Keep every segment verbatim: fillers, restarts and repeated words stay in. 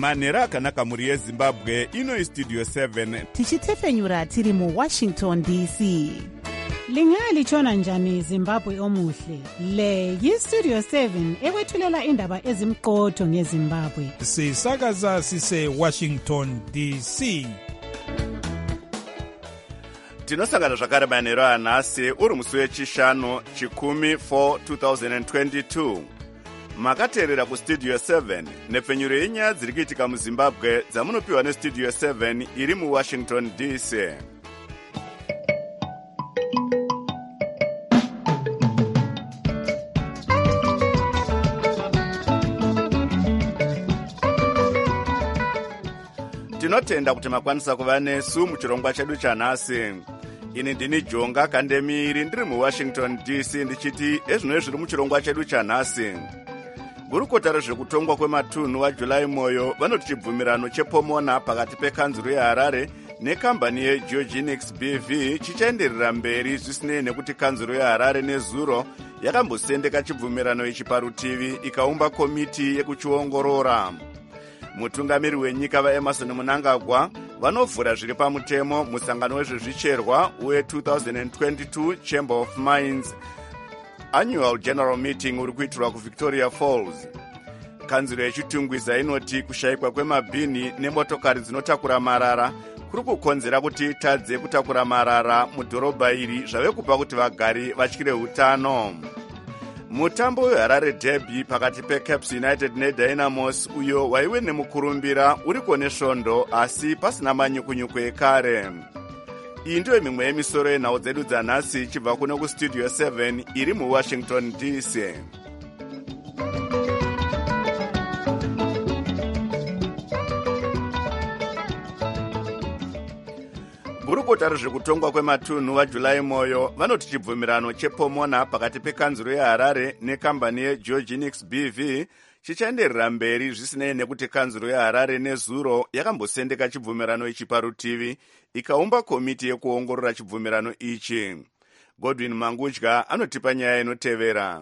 manhero akanaka mhuri yezimbabwe. Ino istudio seven tichitefenyura tiri muwashington D C. Lingalitshona njani Zimbabwe omuhle? Le yistudio seven ekwethulela indaba ezimqotho ngeZimbabwe. Sisakaza sise Washington D C. tinosangana zvakare manhero anhasi uri musi wechishanu chikumi four twenty twenty-two. makateerera kustudio seven nepfenyuro yenyaya dziri kuitika muzimbabwe dzamunopiwa nestudio seven iri muwashington D C. tinotenda kuti makwanisa kuva nesu muchirongwa chedu chanhasi. Ini ndini Jonga Kandemiri ndiri muwashington D C ndichiti ezvino zviri muchirongwa chedu chanhasi. Gurukota rezvekutongwa kwematunhu waJulai Moyo vanoti chibvumirano chepomona pakati pekanzuru yeHarare nekambani yeGeogenics B V chichaenderera mberi zvisinei nekuti kanzuru yeHarare nezuro yakambosendeka chibvumirano ichi parutivi ikaumba komiti yekuchiongorora. Mutungamiri wenyika vaEmerson Mnangagwa vanovhura zviri pamutemo musangano wezvezvicherwa we-twenty twenty-two Chamber of Mines Annual General Meeting uri kuitirwa kuVictoria Falls. Kanzuro yechitungwiza inoti kushayikwa kwemabhini nemotokari dzinotakura marara kuri kukonzera kuti tadze kutakura marara mudhorobha iri zvave kupa kuti vagari vatyire utano. Mutambo weHarare Derby pakati peCaps United neDynamos uyo waive nemukurumbira uriko nesvondo asi pasina manyukunyuku ekare. Iyi ndiyo mimwe yemisoro yenhau dzedu dzanhasi ichibva kuno kustudio seven iri muwashington D C. Gurukota rezvekutongwa kwematunhu waJulai Moyo vanoti chibvumirano chepomona pakati pekanzuro yeHarare nekambani yeGeogenics B V chichaenderera mberi zvisinei nekuti kanzuro yeHarare nezuro yakambosendeka chibvumirano ichi parutivi ikaumba komiti yekuongorora chibvumirano ichi. Godwin Mangudya anotipa nyaya inotevera.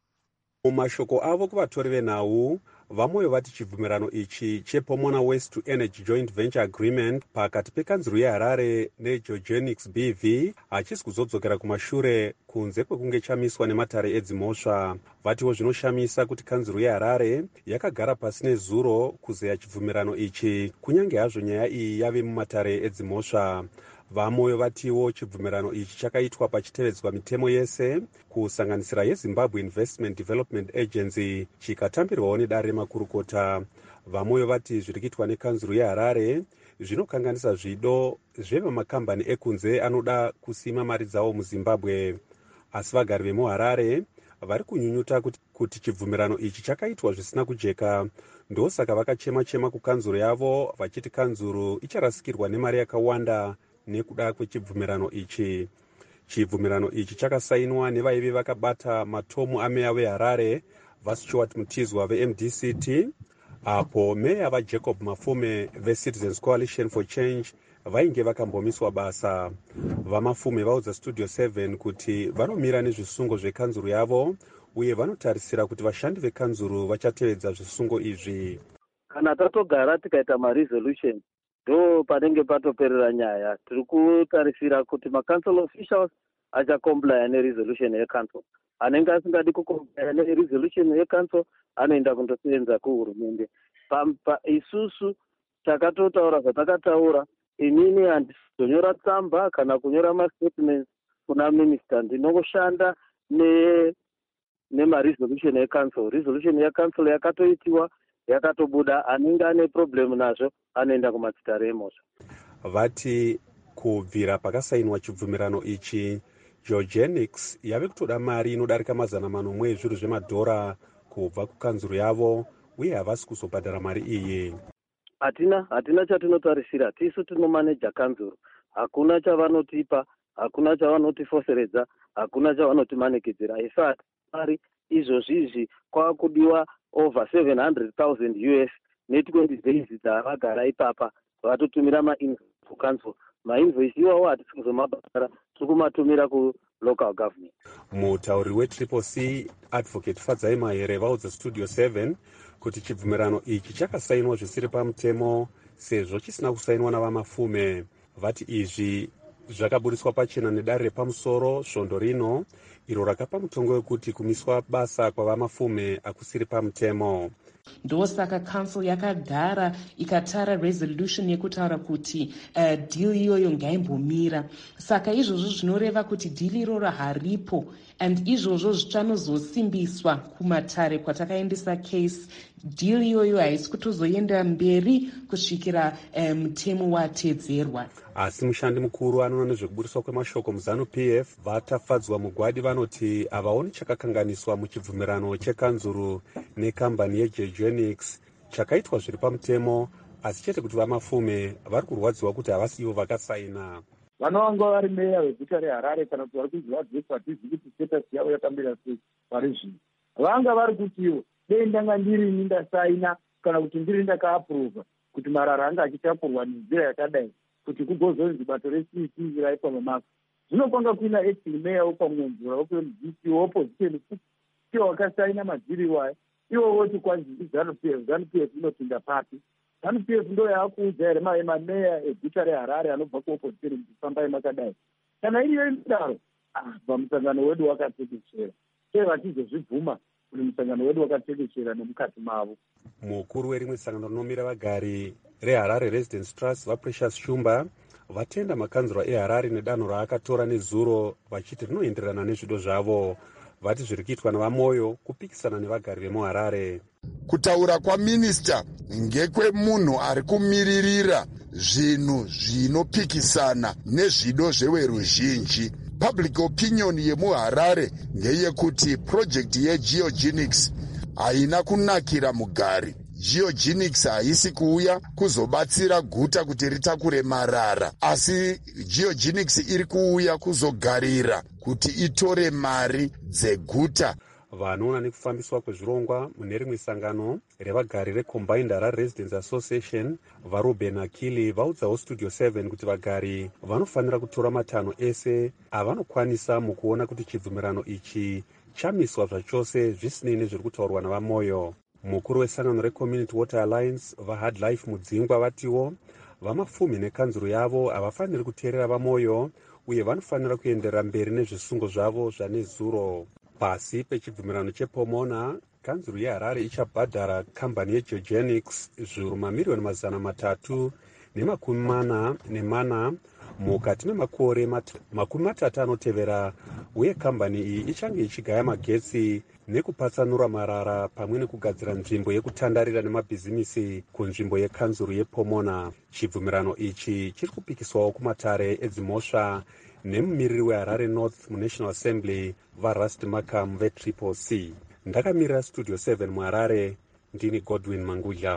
Mumashoko avo kuvatori venhau vamoyo vati chibvumirano ichi chepomona Waste to Energy Joint Venture Agreement pakati pekanzuro yeHarare neGeogenics B V hachisi kuzodzokera kumashure kunze kwekunge chamiswa nematare edzimhosva. Vatiwo zvinoshamisa kuti kanzuro yeHarare yakagara pasi nezuro kuzeya chibvumirano ichi kunyange hazvo nyaya iyi yave mumatare edzimhosva. Vamoyo vatiwo chibvumirano ichi chakaitwa pachitevedzwa mitemo yese kusanganisira yeZimbabwe Investment Development Agency chikatambirwawo nedare remakurukota. Vamoyo vati zviri kuitwa nekanzuro yeHarare zvinokanganisa zvido zvevamakambani ekunze anoda kusima mari dzavo muZimbabwe. Asi vagari vemuHarare vari kunyunyuta kuti, kuti chibvumirano ichi chakaitwa zvisina kujeka. Ndosaka vakachema-chema kukanzuro yavo vachiti kanzuro icharasikirwa nemari yakawanda nekuda kwechibvumirano ichi. Chibvumirano ichi chakasainwa nevaive vakabata matomu ameya veHarare vaStuart Mutizwa veM D C T, apo meya vaJacob Mafume veCitizens Coalition for Change vainge vakambomiswa basa. VaMafume vaudza Studio seven kuti vanomira nezvisungo zvekanzuro yavo uye vanotarisira kuti vashandi vekanzuro vachatevedza zvisungo izvi. Kana tatogara tikaita maresolution ndo panenge patoperera nyaya. Tiri kutarisira kuti macouncil officials achakomplaya neresolution yecouncil. Anenge asingadi kukomplaya neresolution yecouncil anoenda kundosenza kuhurumende. Pa isusu takatotaura zvatakataura, inini handizonyora tsamba kana kunyora mastatements kuna minister. Ndinongoshanda ne nemaresolution yecouncil. Resolution yecouncil yakatoitiwa yakatobuda, anenge ane problem nazvo anoenda kumatsitare emhosva. Vati kubvira pakasainwa chibvumirano ichi Geogenics yave kutoda mari inodarika mazana manomwe ezvinhu zvemadhora kubva kukanzuro yavo uye havasi kuzobhadhara mari iyi. Hatina hatina chatinotarisira. Tisu tinomaneja kanzuro. Hakuna chavanotipa, hakuna chavanotifoseredza, hakuna chavanotimanikedzera. Isati mari izvozvizvi kwakudiwa over seven hundred thousand U S ne-twenty days dzavagara ipapa vatotumira mainvoice kukanzuro. Mainvoice iwawo hatisi kuzomabhadhara, tiri kumatumira local government. Mutauriri wetriple C advocate Fadzai Mahere vaudza Studio seven kuti chibvumirano ichi chakasainwa zvisiri pamutemo sezvo chisina kusainwa navamafume. Vati izvi zvakaburiswa pachena nedare repamusoro svondo rino iro rakapa mutongo wekuti kumiswa basa kwavamafume akusiri pamutemo. Ndosaka council yakagara ikatara resolution yekutaura kuti uh, deal iyoyo ngaimbomira. Saka izvozvo zvinoreva kuti deal iroro haripo, and izvozvo zvichanozosimbiswa kumatare kwatakaendesa case. Deal iyoyo haisi kutozoenda mberi kusvikira mutemo um, watedzerwa. Asi mushandi mukuru anoona nezvekuburiswa kwemashoko muzanu P F vatafadzwa mugwadi vanoti havaoni chakakanganiswa muchibvumirano chekanzuru nekambani yeGeogenics chakaitwa zviri pamutemo, asi chete kuti vamafume vari kurwadziwa kuti havasi ivo vakasaina. Vanova vari meya weguta reHarare kana kuti vari kunzi vadhesi hatizivi kuti status yavo yakamira sei pari zvino. Vanga vari kutiwo dei ndanga ndirini ndasaina kana kuti ndiri ndakaaprova kuti marara anga achitapurwa nenzira yakadai kuti kugozonzi bato reCC raitwa mamako. Zvino kwanga kuina acting meya wopamwenzura wopemudhisi woopposition iwo wakasaina madhiri iwayo. Iwo woti kwanzi ZANU P F, ZANU P F inopinda papi. ZANU P F ndo yaakuudza here mameya eguta reHarare anobva kuopposition kuti fambai makadai. Kana iriyo inodaro, ah, pamusangano wedu wakatekeshera. Sei vatizozvibvuma kuti musangano wedu wakatekeshera nemukati mavo. Mukuru werimwe sangano rinomira vagari reHarare Residence Trust vaPrecious Shumba vatenda makanzura eHarare nedanho raakatora nezuro vachiti rinoenderana nezvido zvavo. Vati zviri kuitwa navamoyo kupikisana nevagari vemuHarare. Kutaura kwaminista ngekwemunhu ari kumiririra zvinhu zvinopikisana nezvido zveweruzhinji. Public opinion yemuHarare ngeyekuti project yeGeogenics haina kunakira mugari. Geogenics haisi kuuya kuzobatsira guta kuti ritakure marara, asi Geogenics iri kuuya kuzogarira kuti itore mari dzeguta. Vanoona nekufambiswa kwezvirongwa mune rimwe sangano revagari reCombined Harare Residents Association vaRuben Akili vaudzawo Studio seven kuti vagari vanofanira kutora matanho ese avanokwanisa mukuona kuti chibvumirano ichi chamiswa zvachose zvisinei nezviri kutaurwa navamoyo. Mukuru wesangano reCommunity Water Alliance vaHard Life Mudzingwa vatiwo vamafumi nekanzuro yavo havafaniri kuteerera vamoyo uye vanofanira kuenderera mberi nezvisungo zvavo zvanezuro. Pasi pechibvumirano chePomona, kanzuro yeHarare ichabhadhara kambani yeGeogenics zviuru mamiriyoni mazana matatu nemakumi mana nemana mukati memakore mat- makumi matatu anotevera, uye kambani iyi ichange ichigaya magetsi nekupatsanura marara pamwe nekugadzira nzvimbo yekutandarira nemabhizimisi kunzvimbo yekanzuro yePomona. Chibvumirano ichi chiri kupikiswawo kumatare edzimhosva nemumiriri weHarare North muNational Assembly vaRust Makam veTriple C. Ndakamirira Studio seven muHarare, ndini Godwin Mangudla.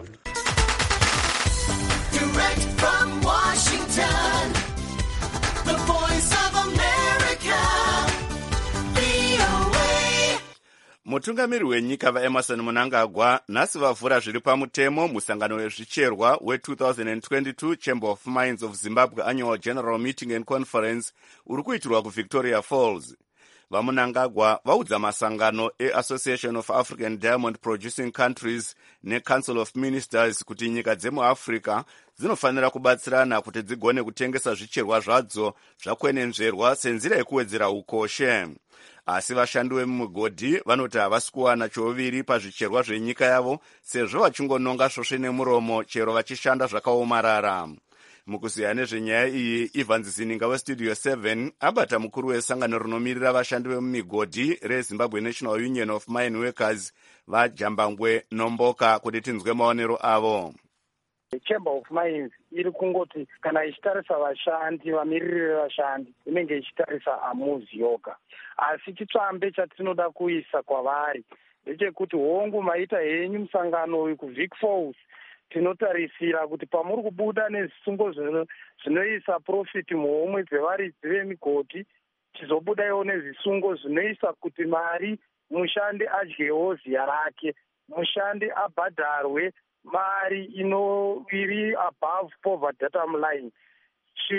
Direct from Washington, the voice of America, V O A. Mutungamiri wenyika vaEmerson Mnangagwa nhasi vavhura zviri pamutemo musangano wezvicherwa we-twenty twenty-two Chamber of Mines of Zimbabwe Annual General Meeting and Conference uri kuitirwa kuVictoria Falls. VaMnangagwa vaudza masangano eAssociation of African Diamond Producing Countries neCouncil of Ministers kuti nyika dzemuAfrica dzinofanira kubatsirana kuti dzigone kutengesa zvicherwa zvadzo zvakwenenzverwa senzira yekuwedzera ukoshe. Asi vashandi vemumigodhi vanoti havasi kuwana choviri pazvicherwa zvenyika yavo sezvo vachingononga svosve nemuromo chero vachishanda zvakaomarara. Mukuziya nezvenyaya iyi, Evans Zininga weStudio seven abata mukuru wesangano rinomiririra vashandi vemumigodhi reZimbabwe National Union of Mine Workers vaJambangwe Nomboka kuti tinzwe maonero avo. Chamber of Mines iri kungoti kana ichitarisa vashandi vamiriri vevashandi inenge ichitarisa amuzi yoga, asi chitsvambe chatinoda kuisa kwavari ndechekuti hongu maita henyu musangano uyu kuVic Falls tinotarisira kuti pamuri kubuda nezvisungo zvinoisa profit muhomwe dzevaridzi vemigodhi tizobudawo nezvisungo zvinoisa kuti mari mushandi adyewo ziya rake, mushandi abhadharwe mari ino iri above poverty datum line.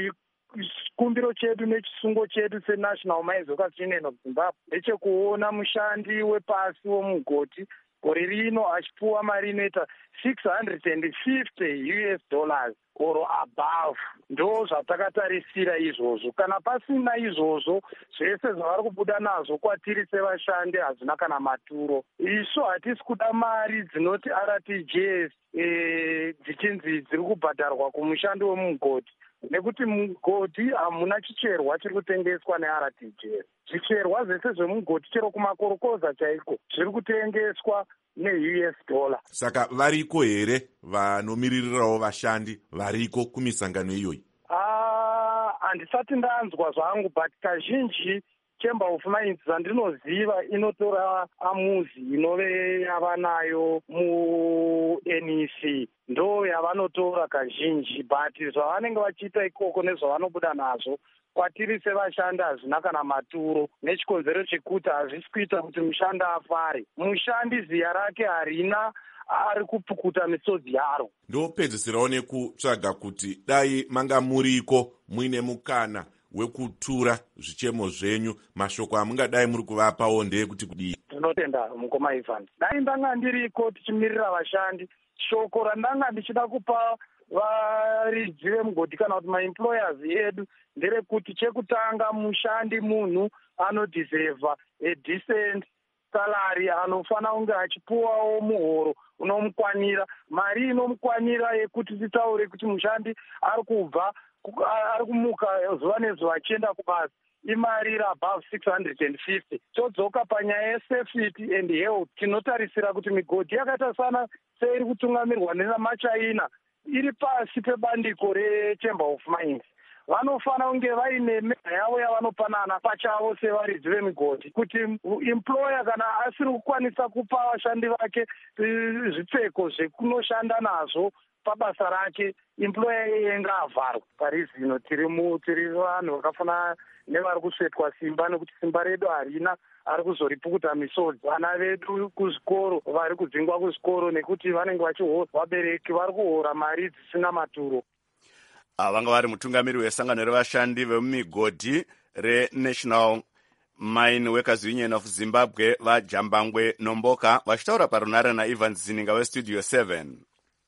chikumbiro chedu nechisungo chedu senational mines workers union of zimbabwe ndechekuona mushandi wepasi womugoti gore rino achipuwa mari inoita six hundred fifty U S dollars or above. Ndo zvatakatarisira izvozvo. Kana pasina izvozvo zvese zvavari kubuda nazvo kwatiri sevashandi hazvina kana maturo. Isu hatisi kuda mari dzinoti R T G S eh, dzichinzi dziri kubhadharwa kumushandi wemugodi, nekuti mugodi hamuna chicherwa chiri kutengeswa ne-R T G S. Zvicherwa zvese zvemugodi chero kumakorokoza chaiko zviri kutengeswa ne-U S dollar. Saka variko here vanomiririrawo vashandi variko kumisangano iyoyi? Ah, handisati ndanzwa zvangu, but kazhinji Chamber of Mines dzandinoziva inotora amuzi inove yavanayo mu-N E C ndo yavanotora kazhinji, but zvavanenge vachiita ikoko nezvavanobuda nazvo kwatiri sevashandi hazvina kana maturo, nechikonzero chekuti hazvisi kuita kuti mushandi afare. Mushandi ziya rake harina, ari kupukuta misodzi yaro. Ndopedzisirawo nekutsvaga kuti dai manga muriko muine mukana wekutura zvichemo zvenyu, mashoko amungadai muri kuvapawo ndeyekuti kudii? Tinotenda mukoma Ivan. Dai ndanga ndiriko tichimirira vashandi, shoko randanga ndichida kupa varidzi vemugodi kana kuti maemployers edu nderekuti chekutanga mushandi munhu anodiseva a decent salary, anofana kunge achipuwawo muhoro unomukwanira, mari inomukwanira yekuti titaure kuti mushandi ari kubva ari kumuka zuva nezuva achienda kubasa imari iri above six hundred fifty. Todzoka panyaya yesafety and health, tinotarisira kuti migodhi yakaita sana seiri kutungamirwa nenamachaina iri pasi pebandiko reChamber of Mines. Vanofana kunge vaine mega yavo yavanopanana pachavo sevaridzi vemigodhi, kuti employer kana asiri kukwanisa kupa vashandi vake zvipfeko zvekunoshanda nazvo pabasa rake, employer iye ngaavharwa. Parizino tiri mu tiri vanhu vakafana nevari kusvetwa simba, nekuti simba redu harina, ari kuzoripukuta misodzi. Vana vedu kuzvikoro vari kudzingwa kuzvikoro nekuti vanenge vachihora, vabereki vari kuhora mari dzisina maturo. Vanga vari mutungamiri wesangano revashandi vemumigodhi reNational Mine Workers Union of Zimbabwe vaJambangwe Nomboka vachitaura parunare naIvan Zininga weStudio seven.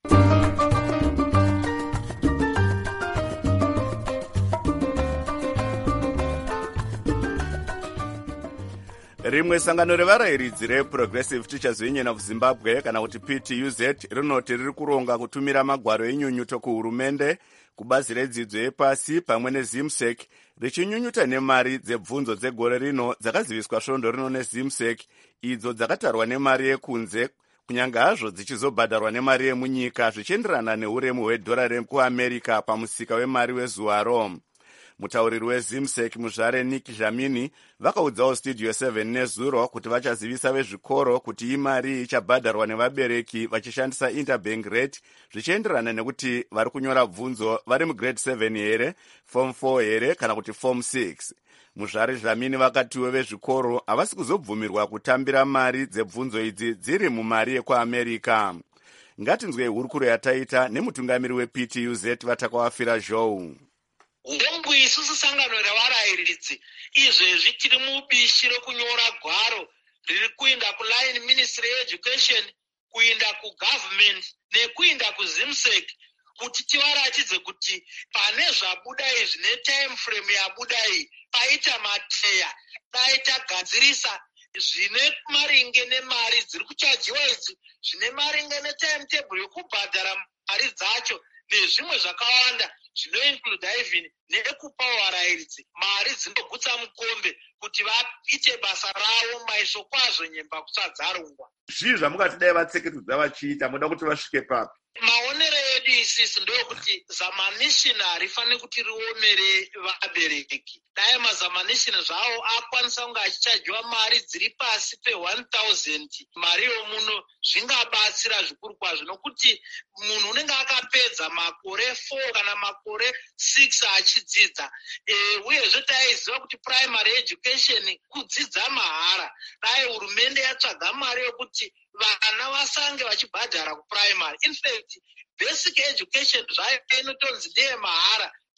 Rimwe sangano revarayiridzi reProgressive Teachers Union of Zimbabwe kana kuti P T U Z rinoti riri kuronga kutumira magwaro enyunyuto kuhurumende, kubazi redzidzo yepasi pamwe neZimsec, richinyunyuta nemari dzebvunzo dzegore rino dzakaziviswa svondo rino neZimsec, idzo dzakatarwa nemari yekunze kunyange hazvo dzichizobhadharwa nemari yemunyika zvichienderana neuremu hwedhora rekuamerica pamusika wemari wezuvaro. Mutauriri weZimsec muzvare Nick Jamini vakaudzawo Studio seven nezuro kuti vachazivisa vezvikoro kuti imari ichabhadharwa nevabereki vachishandisa interbank rate zvichienderana nekuti vari kunyora bvunzo vari mugrade seven here, form four here kana kuti form six. Muzvare Jamini vakatiwo vezvikoro havasi kuzobvumirwa kutambira mari dzebvunzo idzi dziri mumari yekuamerica. Ngatinzwe hurukuro yataita nemutungamiri weP T U Z vatakawafira Joe. Hongu isusu sangano revarayiridzi izvezvi tiri mubishi rekunyora gwaro riri kuinda kuline Ministry yeEducation, kuinda kugovernment nekuinda kuZimsec kuti tivaratidze kuti pane zvabuda izvi netime frame yabuda iyi paita mateya dai tagadzirisa zvine maringe nemari dziri kuchajiwa idzi, zvine maringe netimetable yokubhadhara mari dzacho nezvimwe zvakawanda zvinoinclude even nekupawo varayiridzi mari dzinogutsa mukombe kuti vaite basa ravo maiso kwazvo nyemba kusadzarungwa. Zvii zvamungati dai vatseketudza vachiita, muda kuti vasvike papi? Maonero edu isisi ndokuti zamanishina harifani kuti riomere vabereki. Dai mazamanishina zvavo akwanisa kunge achichajiwa mari dziri pasi pe one thousand mari yomuno, zvingabatsira zvikuru kwazvo, nokuti munhu unenge akapedza makore four kana makore six achidzidza. E, uyezve taiziva kuti primary education kudzidza mahara. Dai hurumende yatsvaga mari yokuti vana vasange vachibhadhara kuprimary. In fact, basic education zvayo inotonzi ndeye mahara,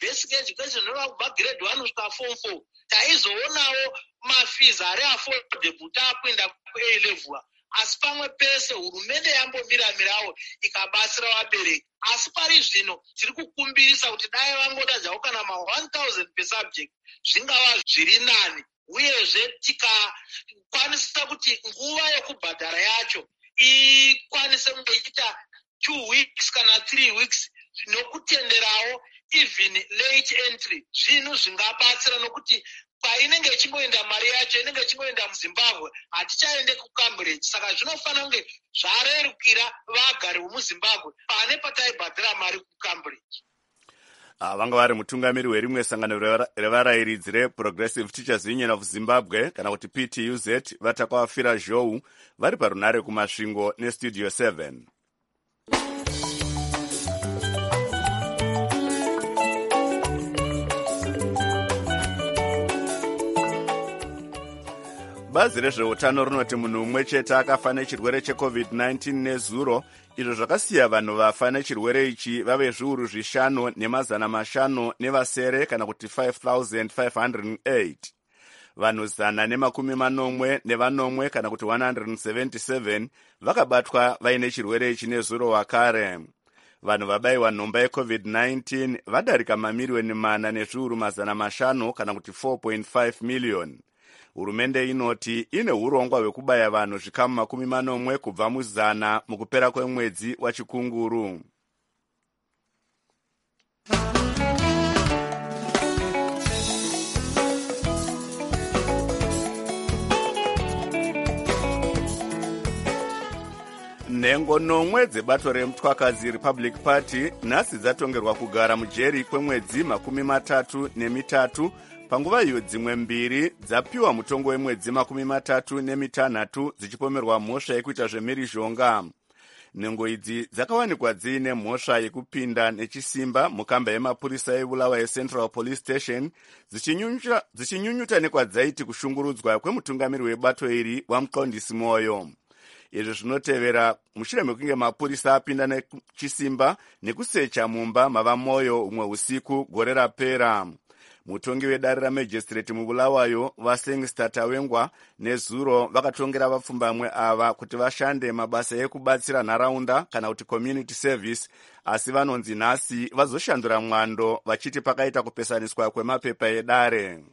basic education inova kubva grade one kusvika form four, taizoonawo mafees ari affordable taakuenda kuA level. Asi pamwe pese hurumende yambomira-mirawo ikabatsira vabereki. Asi pari zvino tiri kukumbirisa kuti dai vangoda zvavo kana ma one thousand per subject zvingava zviri nani, uyezve tikakwanisa kuti nguva yokubhadhara yacho ikwanise kungoita two weeks kana three weeks nokutenderawo even late entry. Zvinhu zvingabatsira nokuti painenge ichingoenda mari yacho inenge ichingoenda muZimbabwe, hatichaende kuCambridge. Saka zvinofanira kunge zvarerukira vagari vomuZimbabwe pane pataibhadhira mari kuCambridge. Ah, vanga vari mutungamiri werimwe sangano revarayiridzi reProgressive Teachers Union of Zimbabwe kana kuti P T U Z vatakavafira zhou vari parunare kumasvingo nestudio seven. Bazi rezveutano rinoti munhu umwe chete akafa nechirwere checovid nineteen nezuro, izvo zvakasiya vanhu vafa nechirwere ichi vave zviuru zvishanu nemazana mashanu nevasere kana kuti five thousand five hundred eight. Vanhu zana nemakumi manomwe nevanomwe kana kuti one hundred seventy-seven vakabatwa vaine chirwere ichi nezuro wakare. Vanhu vabayiwa nhomba yecovid nineteen vadarika mamiliyoni mana nezviuru mazana mashanu kana kuti four point five million. Hurumende inoti ine urongwa hwekubaya vanhu zvikamu makumi manomwe kubva muzana mukupera kwemwedzi wachikunguru. Nhengo nomwe dzebato remutwakazi Republic Party nhasi dzatongerwa kugara mujeri kwemwedzi makumi matatu nemitatu, panguva iyo dzimwe mbiri dzapiwa mutongo wemwedzi makumi matatu nemitanhatu dzichipomerwa mhosva yekuita zvemhirizhonga. Nhengo idzi dzakawanikwa dziine mhosva yekupinda nechisimba mukamba yemapurisa eBulawayo yeCentral Police Station dzichinyunyuta nekwadzaiti kushungurudzwa kwemutungamiri webato iri waMuqondisi Moyo. Izvi zvinotevera mushure mekunge mapurisa apinda nechisimba nekusecha mumba mava Moyo umwe usiku gore rapera. Mutongi wedare ramajistrate muBulawayo vaSengista Tawengwa nezuro vakatongera vapfumbamwe ava kuti vashande mabasa ekubatsira nharaunda kana kuti community service, asi vanonzi nhasi vazoshandura mwando vachiti pakaita kupesaniswa kwemapepa edare.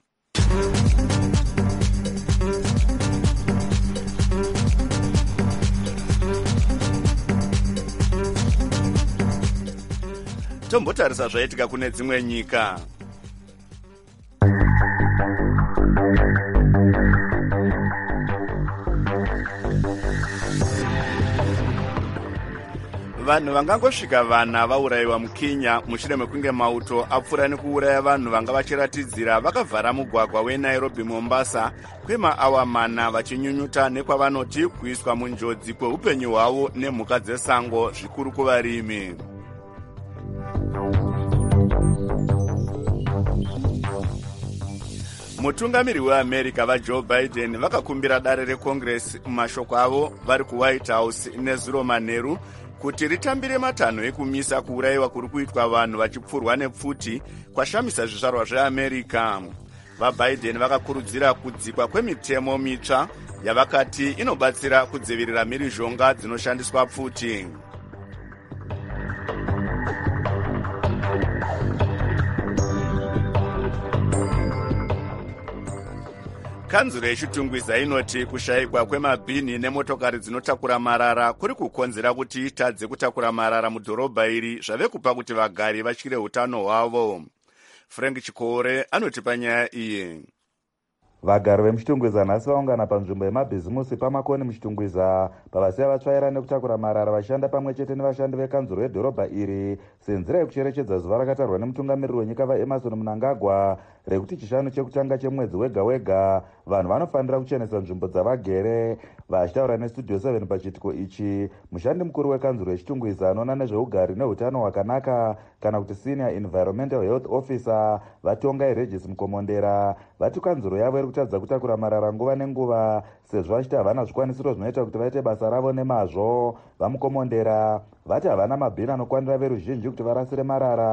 Tombotarisa zvaitika kune dzimwe nyika. Vanhu vangangosvika vana vaurayiwa muKenya mushure mekunge mauto apfuura nekuuraya vanhu vanga vachiratidzira vakavhara mugwagwa weNairobi Mombasa kwemaawa mana vachinyunyuta nekwavanoti kuiswa munjodzi kweupenyu hwavo nemhuka dzesango zvikuru kuvarimi. Mutungamiri weAmerica vaJoe Biden vakakumbira dare reCongress mumashoko avo vari kuWhite House nezuro manheru kuti ritambire matanho ekumisa kuurayiwa kuri kuitwa vanhu vachipfurwa nepfuti kwashamisa zvizvarwa zveAmerica. VaBiden vakakurudzira kudzikwa kwemitemo mitsva yavakati inobatsira kudzivirira mhirizhonga dzinoshandiswa pfuti. Kanzuro yechitungwiza inoti kushayikwa kwemabhini nemotokari dzinotakura marara kuri kukonzera kuti itadze kutakura marara mudhorobha iri zvave kupa kuti vagari vatyire utano hwavo. Frank Chikore anoti panyaya iyi. Vagari vemuchitungwiza nhasi vaungana panzvimbo yemabhizimusi pamakoni muchitungwiza pavasiya vatsvaira nekutakura marara vashanda pamwe chete nevashandi vekanzuro yedhorobha iri senzira yekucherechedza zuva rakatarwa nemutungamiriri wenyika vaEmerson Mnangagwa rekuti chishanu chekutanga chemwedzi wega wega vanhu vanofanira kuchenesa nzvimbo dzavagere. Vachitaura nestudio seven pachiitiko ichi, mushandi mukuru wekanzuro yechitungwiza anoona nezveugari neutano hwakanaka kana kuti senior environmental health officer Vatongai Regis Mukomondera vati kanzuro yavo iri kutadza kutakura marara nguva nenguva sezvo vachiti havana zvikwanisiro zvinoita kuti vaite basa ravo nemazvo. Vamukomondera vati havana mabhini anokwanira veruzhinji kuti varasire marara.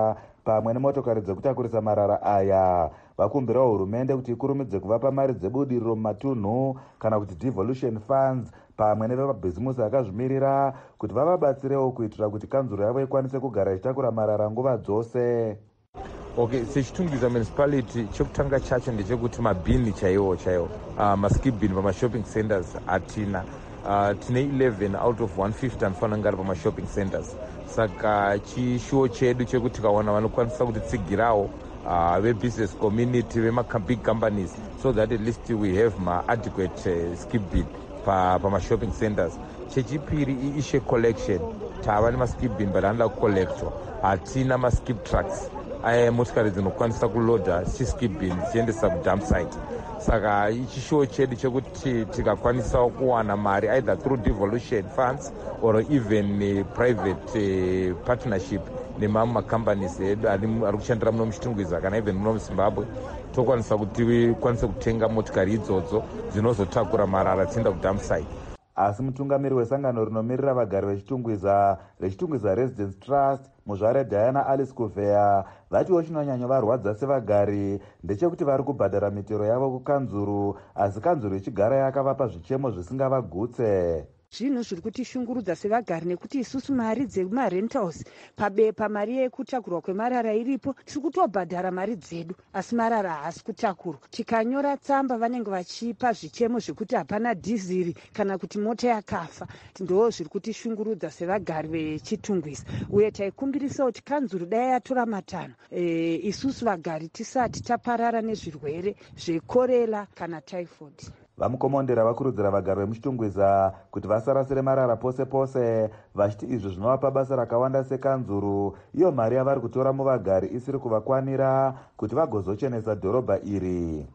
pamwe nemotokari dzekutakurisa marara aya. Vakumbirawo hurumende kuti ikurumidze kuvapa mari dzebudiriro mumatunhu kana kuti devolution funds pamwe nevemabhizimusi akazvimirira kuti vavabatsirewo kuitira kuti kanzuro yavo ikwanise kugara ichitakura marara nguva dzose. Okay, sechitungwiza municipality chokutanga chacho ndechekuti mabhini chaiwo chaiwo uh, maskip bin pamashopping centers hatina. Uh, tine eleven out of one fifty anofanira kugara pamashopping centers. Saka chishuwo chedu chekuti tikawana vanokwanisa kutitsigirawo uh, vebusiness community vemabig companies so that at least we have ma-adequate uh, skip bin pamashopping pa centers. Chechipiri i-issue collection tava nemaskip bin but anoda kucollectwa. Hatina maskip trucks aya motikari dzinokwanisa kuloda chiskip bin dzichiendesa kudump site. Saka ichishuwo chedu chekuti tikakwanisa kuwana mari either through devolution funds or even uh, private uh, partnership nemamwe macompanies edu ari kushandira muno muchitungwiza kana even muno muzimbabwe tokwanisa kuti kwanise kutenga motikari idzodzo dzinozotakura marara dzichienda kudump site. Asi mutungamiri wesangano rinomirira vagari vechitungwiza rechitungwiza Residence Trust muzvare Diana Alice Kuvea vatiwo chinonyanya varwadza sevagari ndechekuti vari kubhadhara mitero yavo kukanzuru asi kanzuru ichigara yakavapa zvichemo zvisingavagutse. Zvinhu zviri kutishungurudza sevagari nekuti isusu mari dzemarentals pabepa mari yekutakurwa kwemarara iripo tiri kutobhadhara mari dzedu asi marara haasi kutakurwa. Tikanyora tsamba vanenge vachipa zvichemo zvekuti hapana dhiziri kana kuti mota yakafa. Ndo zviri kutishungurudza sevagari vechitungwiza uye taikumbirisa kuti kanzuru dai yatora matanho e, isusu vagari tisati taparara nezvirwere zvekorera kana typhoid. Vamukomondera vakurudzira vagari vemuchitungwiza kuti vasarasire marara pose pose vachiti izvi zvinovapa basa rakawanda sekanzuru iyo mari yavari kutora muvagari isiri kuvakwanira kuti vagozochenesa dhorobha iri.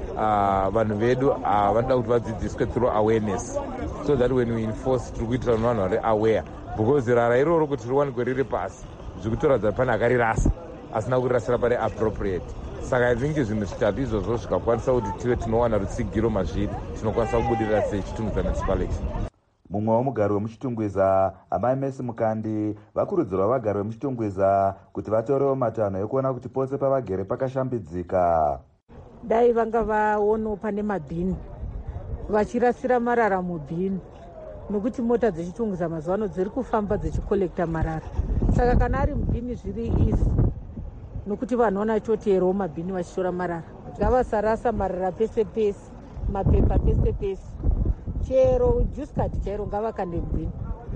Uh, vanhu vedu uh, vanoda kuti vadzidziswe through awareness so that when we enforce tiri kuitira kuti vanhu vari aware because rara iroro kuti riwanikwe riri pasi zviri kutoradza pane akarirasa asina kurirasira pari appropriate. Saka I think zvinhu zvitatu izvozvo zvikakwanisa kuti tive tinowana rutsigiro mazviri tinokwanisa kubudirira sechitungwiza municipality. Mumwe womugari wemuchitungwiza amai Messi Mukandi vakurudzirwa vagari vemuchitungwiza kuti vatorewo matanho ekuona kuti pose pavagere pakashambidzika. Dai vanga vaonawo pane mabhini vachirasira marara mubhini nokuti mota dzechitungwiza mazuva ano dziri kufamba dzichikolekta marara. Saka kana ari mubhini zviri izi nokuti vanhu vanachoteerawo mabhini vachitora marara ngavasarasa marara pese pese mapepa pese pese chero juskati chairo ngavakande mubhini.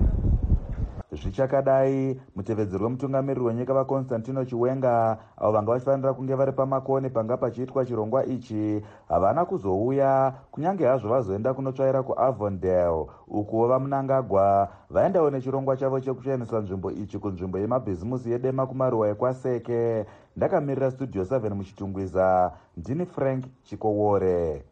Zvichakadai mutevedzeri wemutungamiriri wenyika vaConstantino Chiwenga avo vanga vachifanira kunge vari pamakoni panga pachiitwa chirongwa ichi havana kuzouya kunyange hazvo vazoenda kunotsvaira kuAvondale ukuwo vamunangagwa vaendawo nechirongwa chavo chekuchenesa nzvimbo ichi kunzvimbo yemabhizimusi yedema kumaruwa ekwaseke. Ndakamirira studio seven muchitungwiza ndini Frank Chikowore.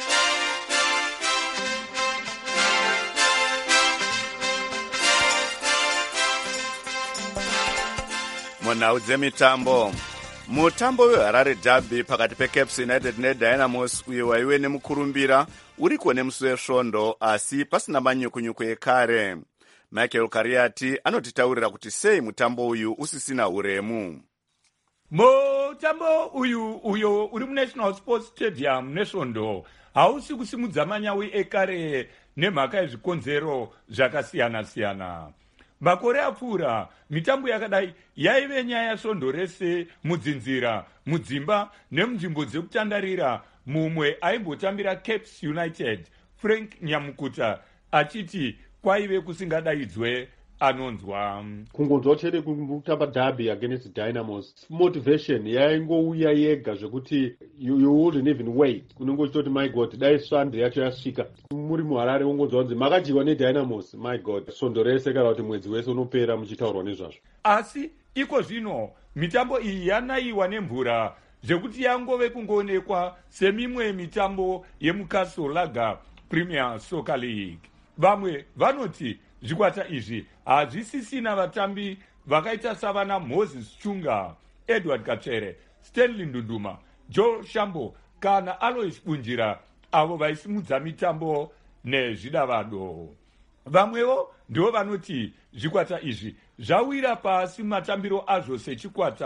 munhau dzemitambo mutambo weharare derby pakati pecaps united nedynamos uyo waive nemukurumbira uriko nemusi wesvondo asi pasina manyukunyuku ekare. Michael Kariati anotitaurira kuti sei mutambo uyu usisina uremu. mutambo uyu uyo uri munational sports stadium nesvondo hausi kusimudza manyawi ekare nemhaka yezvikonzero zvakasiyana-siyana. Makore apfuura mitambo yakadai yaive nyaya svondo rese mudzinzira mudzimba nemunzvimbo dzekutandarira. Mumwe aimbotambira Caps United Frank Nyamukuta achiti kwaive kusingadaidzwe anonzwa kungonzwa chete kutamba derby against Dynamos motivation yaingouya yega zvekuti you, you wouldn't even wait kunenge uchitoti my god dai swande yacho yasvika muri muharare ungonzwa kunzi makadyiwa neDynamos my god svondo rese kana kuti mwedzi wese unopera muchitaurwa nezvazvo. Asi iko zvino mitambo iyi yanayiwa nemvura zvekuti yangove kungoonekwa semimwe mitambo yemuCastle Lager Premier Soccer League. Vamwe vanoti zvikwata izvi hazvisisina vatambi vakaita savana Moses Chunga, Edward Katsvere, Stanley Ndunduma, Joe Shambo kana Alois Bunjira avo vaisimudza mitambo nezvidavado. Vamwewo ndivo vanoti zvikwata izvi zvawira pasi matambiro azvo sechikwata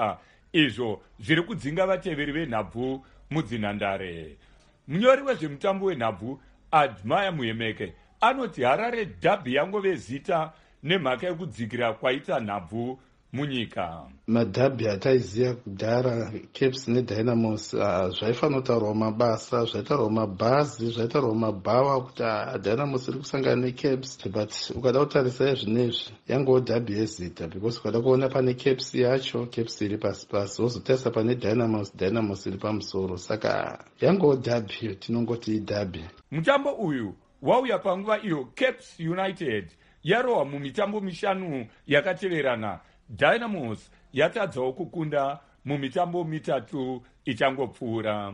izvo zviri kudzinga vateveri venhabvu mudzinhandare. Munyori wezvemutambo wenhabvu Admire Muhemeke anoti Harare Derby yangove zita nemhaka yekudzikira kwaita nhabvu munyika. Madhabhi ataiziva kudhara Caps neDynamos uh, zvaifanira kutaurwa mabasa, zvaitaurwa mabhazi, zvaitaurwa mabhawa kuti uh, Dynamos iri kusangana neCaps, but ukada kutarisa zvinezvi yangowo dhabhi yezita, because ukada kuona pane Caps yacho, Caps iri pasi pasi, wozotarisa pane Dynamos, Dynamos iri pamusoro, saka yangowo dhabhi, tinongoti idhabhi. Mutambo uyu wauya panguva iyo Caps United yarohwa mumitambo mishanu yakateverana. Dynamos yatadzawo kukunda mumitambo mitatu ichangopfuura.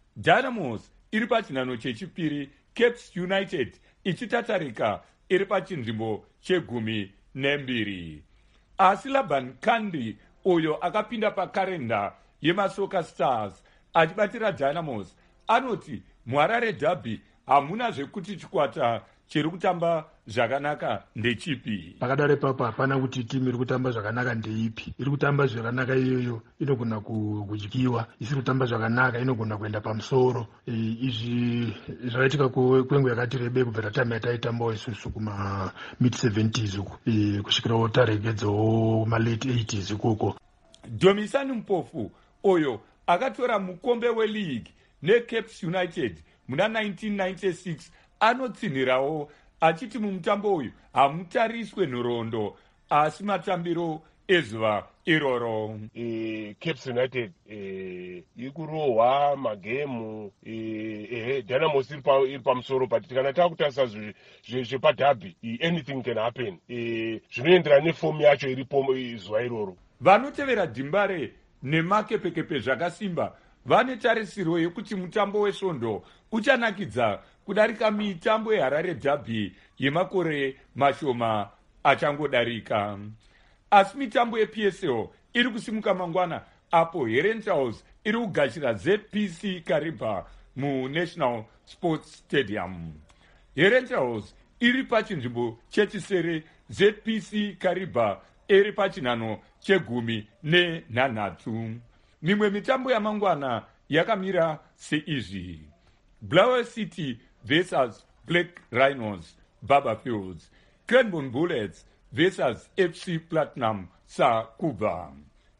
Dynamos iri pachinhano chechipiri, Caps United ichitatarika iri pachinzvimbo chegumi nembiri. Asi Laban Kandi uyo akapinda pakarenda yeMasoka Stars achibatira Dynamos anoti muHarare Derby hamuna zvekuti chikwata chiri kutamba zvakanaka ndechipi. Pakadare papa hapana kuti timu iri kutamba zvakanaka ndeipi. Iri kutamba zvakanaka iyoyo inogona kudyiwa, isiri kutamba zvakanaka inogona kuenda pamusoro. E, izvi zvaitika kwenguva yakati rebei kubvira time yataitambawo isusu kuma mid seventies uku e, kusvikirawo taregedzawo kuma late eighties ikoko. Domisani Mpofu oyo akatora mukombe weleague neCaps United muna nineteen ninety-six anotsinhirawo achiti mumutambo uyu hamutariswe nhoroondo asi matambiro ezuva iroro. E, Caps United e, iri kurohwa magemu e, e, Dynamos iri pamusoro, but kana takutarisa zvepadhabhi anything can happen. E, zvinoenderana nefomu yacho iripo zuva iroro. Vanotevera Dhimbare nemakepekepe zvakasimba vane tarisiro yekuti mutambo wesvondo uchanakidza kudarika mitambo yeHarare Derby yemakore mashoma achangodarika. Asi mitambo yeP S L iri kusimuka mangwana apo Herentals iri kugashira Z P C Kariba muNational Sports Stadium. Herentals iri pachinzvimbo chechisere, Z P C Kariba iri pachinhano chegumi nenhanhatu. Mimwe mitambo yamangwana yakamira seizvi: Blair City versus Black Rhinos Barberfields, Cranbourne Bullets versus F C Platinum Sakuba.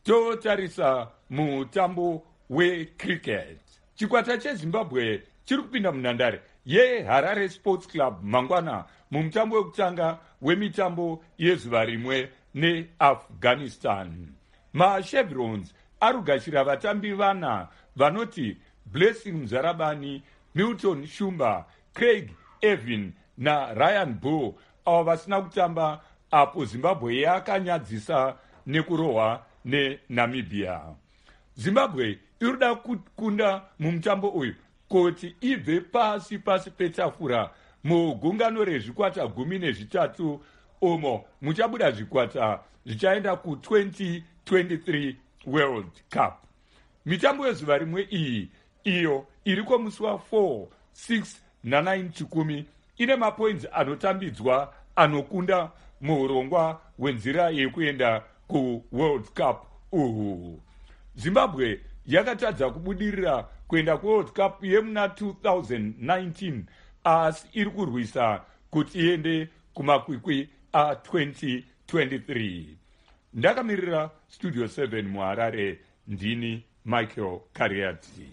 Totarisa mutambo wecricket. Chikwata cheZimbabwe chiri kupinda munhandare yeHarare Sports Club mangwana mumutambo wekutanga wemitambo yezuva rimwe neAfghanistan. MaChevrons ari kugashira vatambi vana vanoti Blessing Mzarabani, Milton Shumba, Craig Evin naRyan Bull, avo vasina kutamba apo Zimbabwe yakanyadzisa nekurohwa neNamibia. Zimbabwe iri kuda kukunda mumutambo uyu kuti ibve pasi pasi petafura mugungano rezvikwata gumi nezvitatu umo muchabuda zvikwata zvichaenda ku-twenty twenty-three World Cup. Mitambo yezuva rimwe iyi iyo iriko musi wa four, six nanine chikumi ine mapoints anotambidzwa anokunda muurongwa hwenzira yekuenda kuWorld Cup uhu. Zimbabwe yakatadza kubudirira kuenda kuWorld Cup yemuna two thousand nineteen asi iri kurwisa kuti iende kumakwikwi a-twenty twenty-three. Ndakamirira Studio seven muHarare, ndini Michael Kariati.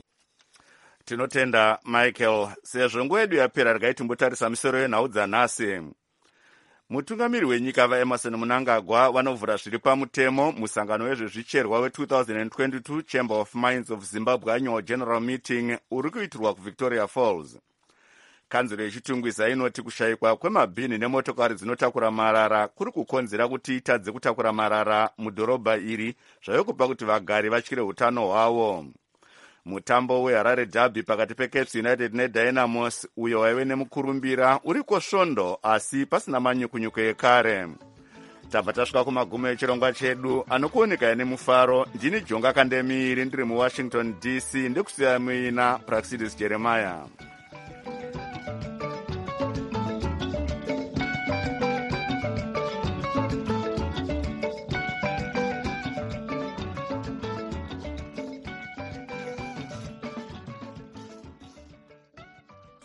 Tinotenda Michael. Sezvo nguva yedu yapera regai timbotarisa misoro yenhau dzanhasi. Mutungamiri wenyika vaEmerson Mnangagwa vanovhura zviri pamutemo musangano wezvezvicherwa we two thousand twenty-two Chamber of Mines of Zimbabwe Annual General Meeting uri kuitirwa kuVictoria Falls. Kanzuro yechitungwiza inoti kushayikwa kwemabhini nemotokari dzinotakura marara kuri kukonzera kuti itadze kutakura marara mudhorobha iri, zvave kupa kuti vagari vatyire utano hwavo. Mutambo weHarare Derby pakati peCaps United neDynamos uyo waive nemukurumbira uriko svondo asi pasina manyukunyuku ekare. Tabva tasvika kumagumo echirongwa chedu anokuoneka nemufaro. Ndini Jonga Kandemiri ndiri muWashington D C ndikusiya muina Praxidis Jeremiah.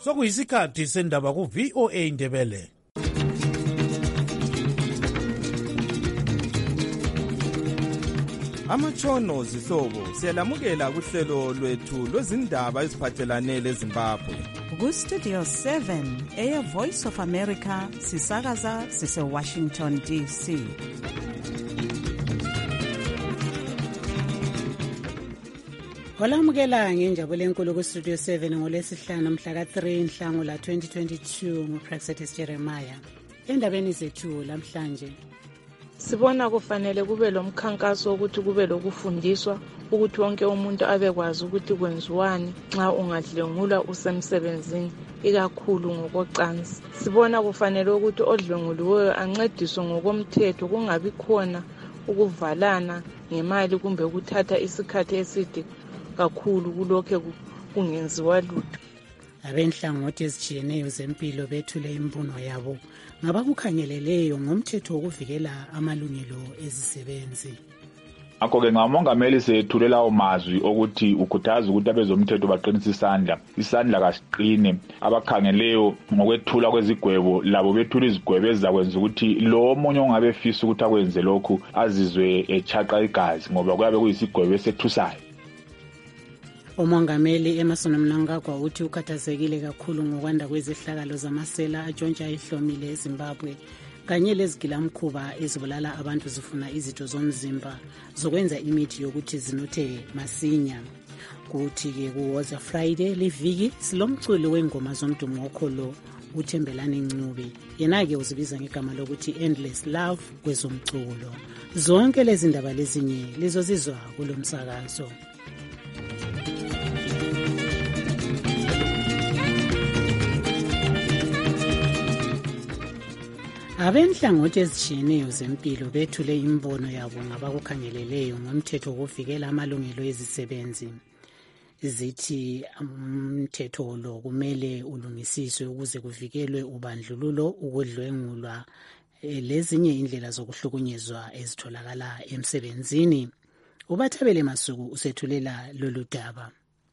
sokuyisikhathi sendaba ku-V O A Ndebele. Amatshono zihlobo siyalamukela kuhlelo lwethu lwezindaba eziphathelane leZimbabwe. Ku-Studio seven, Air Voice of America, sisakaza sise-Washington D C. Olamukela ngenjabulo enkulu ku-Studio seven ngolesihlanu mhla ka-three Nhlangula twenty twenty-two nguPraxetis Jeremiah. Endabeni zethu lamhlanje sibona kufanele kube lo mkhankaso wokuthi kube lokufundiswa ukuthi wonke umuntu abekwazi ukuthi kwenziwani nxa ungadlengulwa usemsebenzini ikakhulu ngokocansi. Sibona kufanele ukuthi odlenguliweyo ancediswe ngokomthetho kungabi khona ukuvalana ngemali kumbe ukuthatha isikhathi eside kakhulu kulokho kungenziwa lutho. Abenhlangothi ezitshiyeneyo zempilo bethule imbuno yabo ngabakukhangeleleyo ngomthetho wokuvikela amalungelo ezisebenzi. Ngakho-ke ngamongameli sethulela lawo mazwi okuthi ukhuthaza ukuthi abezomthetho baqinise isandla isandla kasiqine abakhangeleyo ngokwethula kwezigwebo labo bethula izigwebo ezizakwenza ukuthi lo omunye ongabe efisa ukuthi akwenze lokhu azizwe echaqa igazi ngoba kuyabe kuyisigwebo esethusayo. Umongameli Emmerson Mnangagwa uthi ukhathazekile kakhulu ngokwanda kwezihlakalo zamasela atshontsha ihlomile eZimbabwe kanye lezigilamkhuba ezibulala abantu zifuna izitho zomzimba zokwenza imithi yokuthi zinothe masinya. Kuthi-ke kuwoza Friday liviki silomculo wengoma zomdumo okholo uThembelani Ncube, yena-ke uzibiza ngegama lokuthi Endless Love kwezomculo. Zonke lezi ndaba lezinye lizozizwa kulo msakazo. Abenhlangothi ezitshiyeneyo zempilo bethule imbono yabo ngabakukhangeleleyo ngomthetho wokuvikela amalungelo ezisebenzi. Zithi umthetho lo kumele ulungisiswe ukuze kuvikelwe ubandlululo, ukudlwengulwa lezinye indlela zokuhlukunyezwa ezitholakala emsebenzini. Ubathabele Masuku usethulela lolu daba.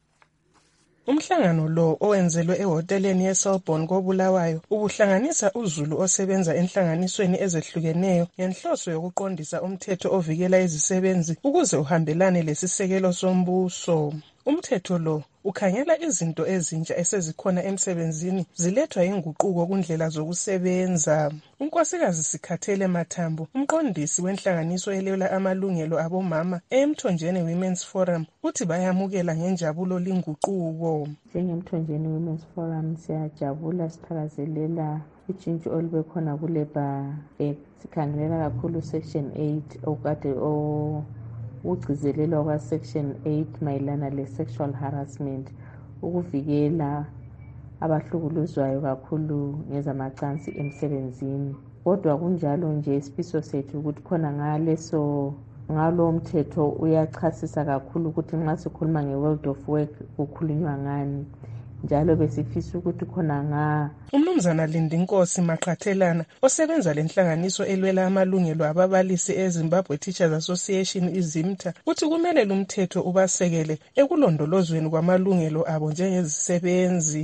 Umhlangano lo owenzelwe ehoteleni yeSelborne koBulawayo ubuhlanganisa uZulu osebenza enhlanganisweni ezehlukeneyo ngenhloso yokuqondisa umthetho ovikela izisebenzi ukuze uhambelane lesisekelo sombuso. Umthetho lo ukhangela izinto ezintsha esezikhona emsebenzini zilethwa inguquko kundlela zokusebenza. Unkosikazi Sikhathele Mathambo, umqondisi wenhlanganiso elwela amalungelo abomama eMthonjeni Women's Forum, uthi bayamukela ngenjabulo linguquko. NjengeMthonjeni Women's Forum siyajabula sithakazelela itshintsho olube khona kuLabour Act. Sikhangelela kakhulu section eight okade o ukugcizelelwa kwa section eight mayelana le sexual harassment ukuvikela abahlukuluzwayo kakhulu ngezamacansi emsebenzini. Kodwa kunjalo nje isifiso sethu ukuthi khona ngaleso ngalo mthetho uyachasisa kakhulu ukuthi nxa sikhuluma ngeworld of work kukhulunywa ngani, njalo besifisa ukuthi khona nga Umnumzana Lindinkosi Maqhathelana osebenza lenhlanganiso elwela amalungelo ababalisi eZimbabwe Teachers Association izimtha uthi kumele lumthetho ubasekele ekulondolozweni kwamalungelo abo njengezisebenzi.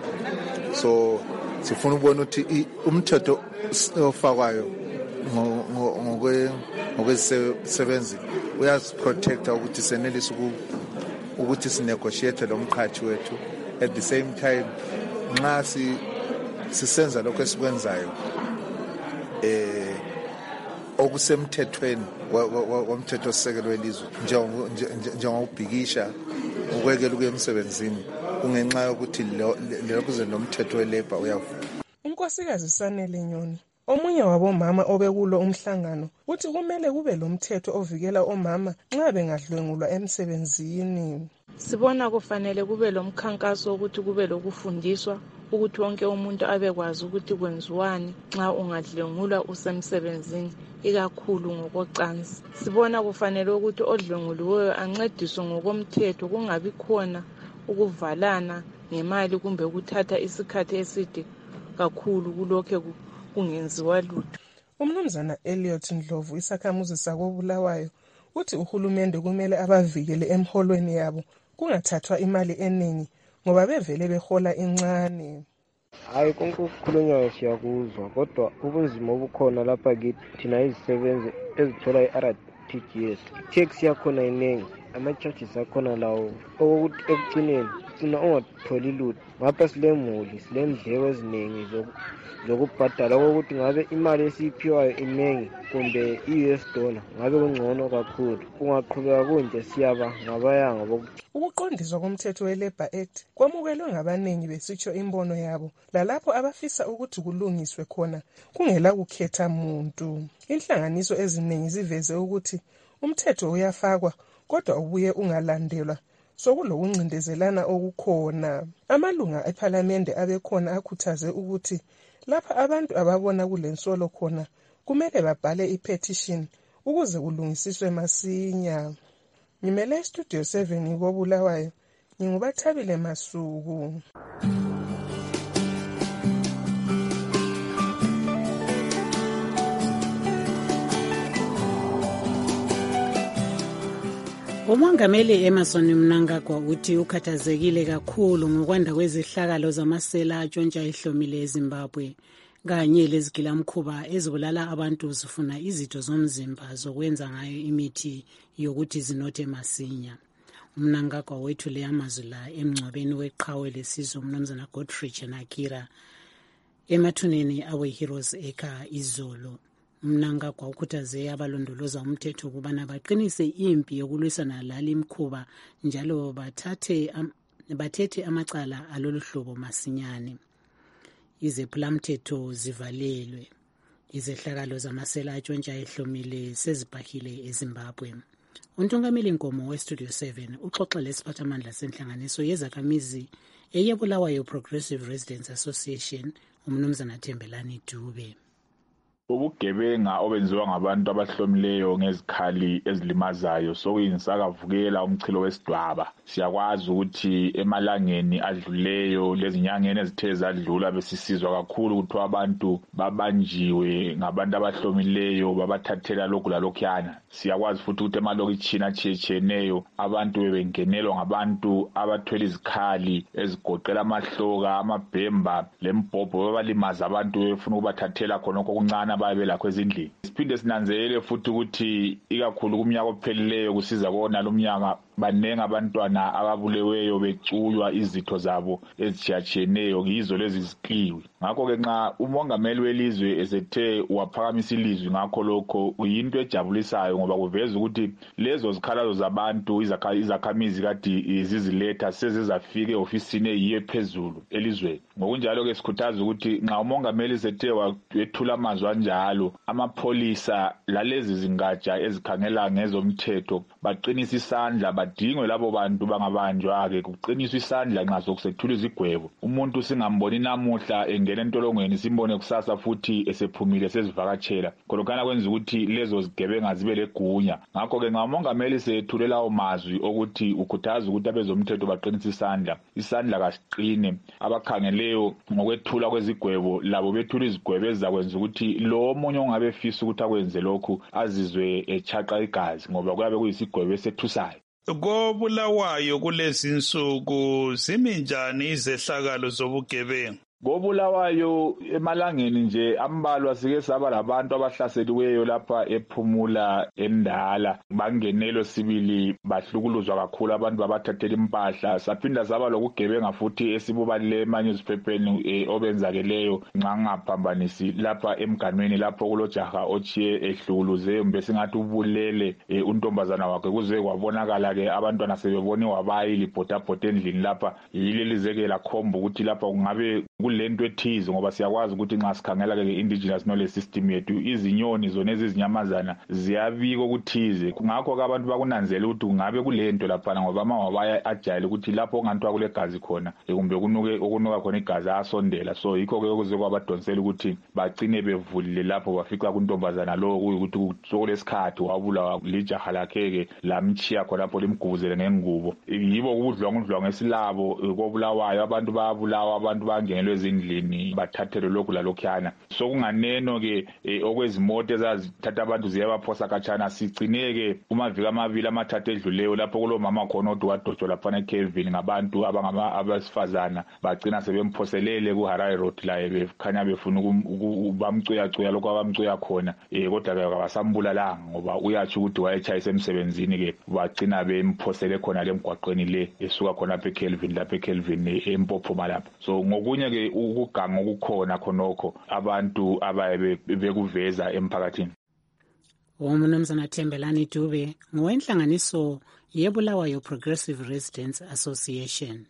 So sifuna ukubona ukuthi umthetho ofakwayo ngokwe ngokwezisebenzi uyasiprotecta ukuthi senelise ukuthi sinegotiate lo mqhathi wethu. At the same time nxa si sisenza lokho esikwenzayo eh okusemthethweni womthetho osekelo welizwe njengokubhikisha ukwekela ukuya emsebenzini kungenxa yokuthi lokho ze nomthetho welabor uyavuka. Unkosikazi Sanele Nyoni, omunye wabomama obekulo umhlangano, uthi kumele kube lo mthetho ovikela omama nxa bengadlwengulwa emsebenzini. Sibona kufanele kube lo mkhankaso ukuthi kube lokufundiswa ukuthi wonke umuntu abekwazi ukuthi kwenziwani nxa ungadlengulwa usemsebenzini ikakhulu ngokocansi. Sibona kufanele ukuthi odlenguliweyo ancediswe ngokomthetho kungabi khona ukuvalana ngemali kumbe ukuthatha isikhathi eside kakhulu kulokho kungenziwa lutho. Umnumzana Elliot Ndlovu, isakhamuzi sakoBulawayo, uthi uhulumende kumele abavikele emholweni yabo kungathathwa imali eningi ngoba bevele behola incane. Hayi konke okukhulunywayo siyakuzwa, kodwa ubunzima obukhona lapha kithi thina izisebenzi ezithola i-R T G S, i-tax yakhona iningi, ama-charges akhona lawo, okokuthi ekugcineni ugcina ungatholi lutho. Ngapha silemuli, silendleko eziningi zokubhadala, okokuthi ngabe imali esiyiphiwayo iningi kumbe i-U S dollar ngabe kungcono kakhulu. Kungaqhubeka kunje siyaba ngabayanga bokuthi ukuqondiswa komthetho we-Labour Act kwamukelwe ngabaningi besitsho imbono yabo, lalapho abafisa ukuthi kulungiswe khona kungela kukhetha muntu. Inhlanganiso eziningi ziveze ukuthi umthetho uyafakwa kodwa ubuye ungalandelwa, sokulokuncindezelana okukhona. Amalunga ephalamende abekhona akhuthaze ukuthi lapha abantu ababona kulensolo khona kumele babhale i-petition ukuze kulungisiswe masinya. Ngimele iStudio seven koBulawayo, ngingubathabile Masuku. Umongameli Emmerson Mnangagwa uthi ukhathazekile kakhulu ngokwanda kwezihlakalo zamasela atshontsha ihlomile eZimbabwe kanye lezigilamkhuba ezibulala abantu zifuna izitho zomzimba zokwenza ngayo imithi yokuthi zinothe masinya. Mnangagwa wethule amazwi la emngcwabeni weqhawe lesizwe uMnumzana Godfrey Nakira emathuneni awe Heroes Acre izolo. Mnangagwa ukhuthaze abalondoloza umthetho ukubana baqinise impi yokulwisana lali mkhuba njalo bathathe am, bathethe amacala alolu hlobo masinyane. Izephulamthetho zivalelwe. Izehlakalo zamasela atshontsha ehlomile sezibhahile eZimbabwe. Untongameli Nkomo weStudio seven uxoxa lesiphathamandla senhlanganiso yezakhamizi eyeBulawayo Progressive Residents Association uMnumzana Thembelani Dube. Ubugebenga obenziwa ngabantu abahlomileyo ngezikhali ezilimazayo sokuyinsakavukela umchilo wesidwaba. Siyakwazi ukuthi emalangeni adluleyo lezinyangeni ezithe zadlula besisizwa kakhulu ukuthi abantu babanjiwe ngabantu abahlomileyo babathathela lokhu lalokhuyana. Siyakwazi futhi ukuthi emalokitshini atshiyeneyo abantu bebengenelwa ngabantu abathwele izikhali ezigoqela amahloka, amabhemba lembhobho bebalimaza abantu befuna ukubathathela khonokho okuncane babe lakho ezindlini. Siphinde sinanzelele futhi ukuthi ikakhulu kumnyaka ophelileyo kusiza kona lo mnyaka banenga abantwana ababuleweyo becuywa izitho zabo ezitshiyatshiyeneyo yizo lezi zikiwe. Ngakho ke nxa umongameli welizwe esethe waphakamisa ilizwi ngakho lokho uyinto ejabulisayo ngoba kuveza ukuthi lezo zikhalazo zabantu izakhamizi kade iziziletha sezizafika eofisini eyiyo phezulu elizweni. Ngokunjalo ke sikhuthaza ukuthi nxa umongameli sethe wethula amazwi anjalo amapholisa lalezi zingatsha ezikhangela ngezomthetho baqinisa isandla badingwe labo bantu bangabanjwa ke kuqiniswa isandla nxa sokusethula izigwebo. Umuntu singamboni namuhla engena entolongweni simbone kusasa futhi esephumile sezivakatshela khonokana kwenza ukuthi lezo zigebenga zibe legunya. Ngakho ke nxa umongameli sethulela amazwi ukuthi ukhuthaza ukuthi abezomthetho baqinisa isandla isandla kasiqine abakhangeleyo ngokwethula kwezigwebo labo bethula izigwebo ezakwenza ukuthi lo omunye ongabe efisa ukuthi akwenze lokhu azizwe echaqa igazi ngoba kuyabe kuyisigwebo esethusayo. KoBulawayo kulezi insuku ziminjani izehlakalo zobugebengu? KoBulawayo emalangeni nje ambalwa sike saba labantu abahlaseliweyo lapha ephumula endala bangenelo sibili bahlukuluzwa kakhulu abantu babathathela impahla. Saphinda saba lokugebenga futhi esibubalile emanyuziphepheni e, obenzakeleyo nxa ngaphambanisi lapha emganweni lapho kulojaha ochiye ehlukuluze mbe singathi ubulele e, untombazana wakhe kuze kwabonakala ke abantwana sebebone wabayi libhothabhotha endlini lapha yile lizekela khomba ukuthi lapha kungabe kulento ethize ngoba siyakwazi ukuthi nxa sikhangela ke indigenous knowledge system yethu izinyoni zona ezizinyamazana ziyabika ukuthize. Ngakho ke abantu bakunanzela ukuthi kungabe kulento lapha ngoba amawabaya ajayele ukuthi lapho ongantiwa kule gazi khona kumbe kunuke okunuka khona igazi asondela. So yikho ke ukuze kwabadonsela ukuthi bagcine bevulile lapho bafica kuntombazana lo kuyikuthi sokulesikhathi wabulawa lijaha lakhe ke lamchiya khona lapho limgubuzele ngengubo. Yibo ukudlwa ngudlwa ngesilabo koBulawayo abantu bayabulawa abantu bangenelwe ezindlini bathathelwe lokhu lalokhuyana. Sokunganeno-ke eh, okwezimoto ezazithatha abantu ziyabaphosa khatshana sigcineke kumaviki amabili amathathu edluleyo lapho kulomama khona odwa wadotshwa laphana eKevin ngabantu abangama abesifazana bagcina sebemphoselele kuHarare Road la bekhanya befuna bamcuyacuya lokho abamcuya khona eh kodwa kabasambulala ngoba uyathi ukuthi wayechayisa emsebenzini ke bagcina bemphosele khona lemgwaqweni le esuka khona lapha eKelvin lapha eKelvin eMpopho malapha. So ngokunye ke ukuganga ukukhona khonokho abantu abaye bekuveza emphakathini. Umnumzana Thembelani Dube ngowenhlanganiso yeBulawayo Progressive Residents Association.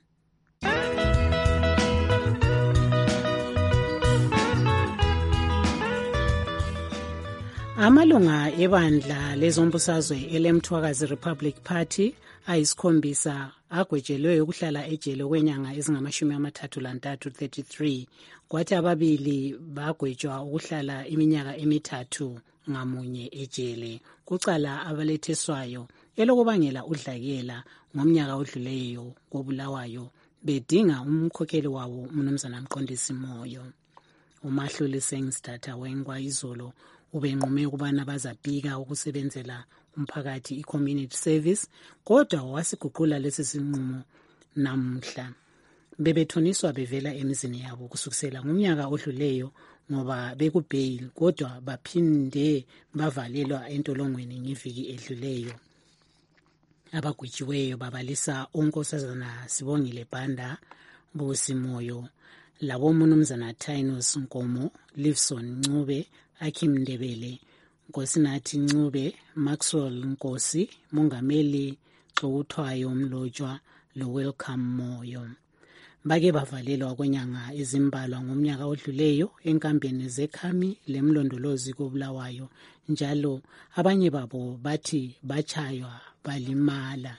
Amalunga ebandla lezombusazwe elemthwakazi Republic Party ayisikhombisa agwejelwe ukuhlala ejele kwenyanga ezingamashumi amathathu lantathu thirty-three kwathi ababili bagwetshwa ukuhlala iminyaka emithathu ngamunye ejele kucala abaletheswayo elokubangela udlakela ngomnyaka odluleyo koBulawayo bedinga umkhokheli wawo umnumzana Mqondisi Moyo. Umahluli Sengstata wengwa izolo ubenqume ukubana bazabika ukusebenzela umphakathi i-community service kodwa wasiguqula lesi sinqumo namhla. Bebethoniswa bevela emizini yabo kusukisela ngomnyaka odluleyo ngoba bekubail kodwa baphinde bavalelwa entolongweni ngeviki edluleyo. Abagwetshiweyo babalisa unkosazana Sibongile Banda, Busi Moyo, labo mnumzana Tynus Nkomo, Livson Ncube, Akim Ndebele, Nkosinathi Ncube, Maxwell Nkosi, Mongameli Xokuthwayo Mlotshwa lo Welcome Moyo. Bake bavalelwa kwenyanga ezimbalwa ngomnyaka odluleyo enkambeni zekhami lemlondolozi koBulawayo njalo abanye babo bathi bachaywa balimala.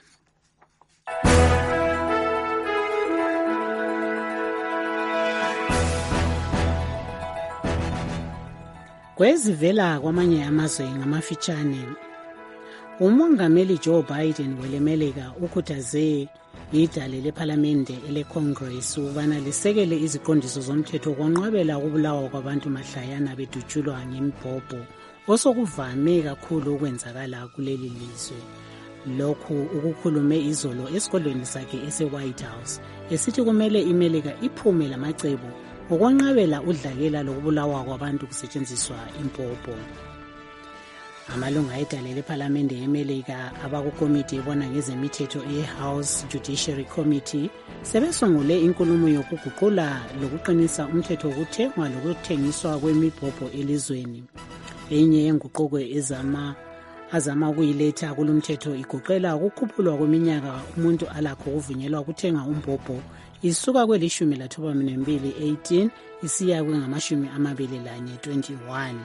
Kwezivela kwamanye amazwe ngamafitshane, umongameli Joe Biden welemeleka ukhuthaze idale lephalamende eleCongress ukubana lisekele iziqondiso zomthetho konqabela ukubulawa kwabantu mahlayana bedutshulwa ngembhobho osokuvame kakhulu ukwenzakala kuleli lizwe. Lokhu ukukhulume izolo esikolweni sakhe ese-White House esithi kumele imelika iphume lamacebo ukwenqabela udlakela lokubulawa kwabantu kusetshenziswa impopho. Amalunga edale lephalamende eMelika abakukomiti ebona ngezemithetho e-House Judiciary Committee sebesungule inkulumo yokuguqula lokuqinisa umthetho wokuthengwa lokuthengiswa kwemibhobho elizweni. Enye yenguquko ezama azama ukuyiletha kulomthetho igoqela ukukhuphulwa kweminyaka umuntu alakho ukuvunyelwa ukuthenga umbhobho isuka kwelishumi lathoba minembili eighteen isiya kwengamashumi amabili lanye twenty-one.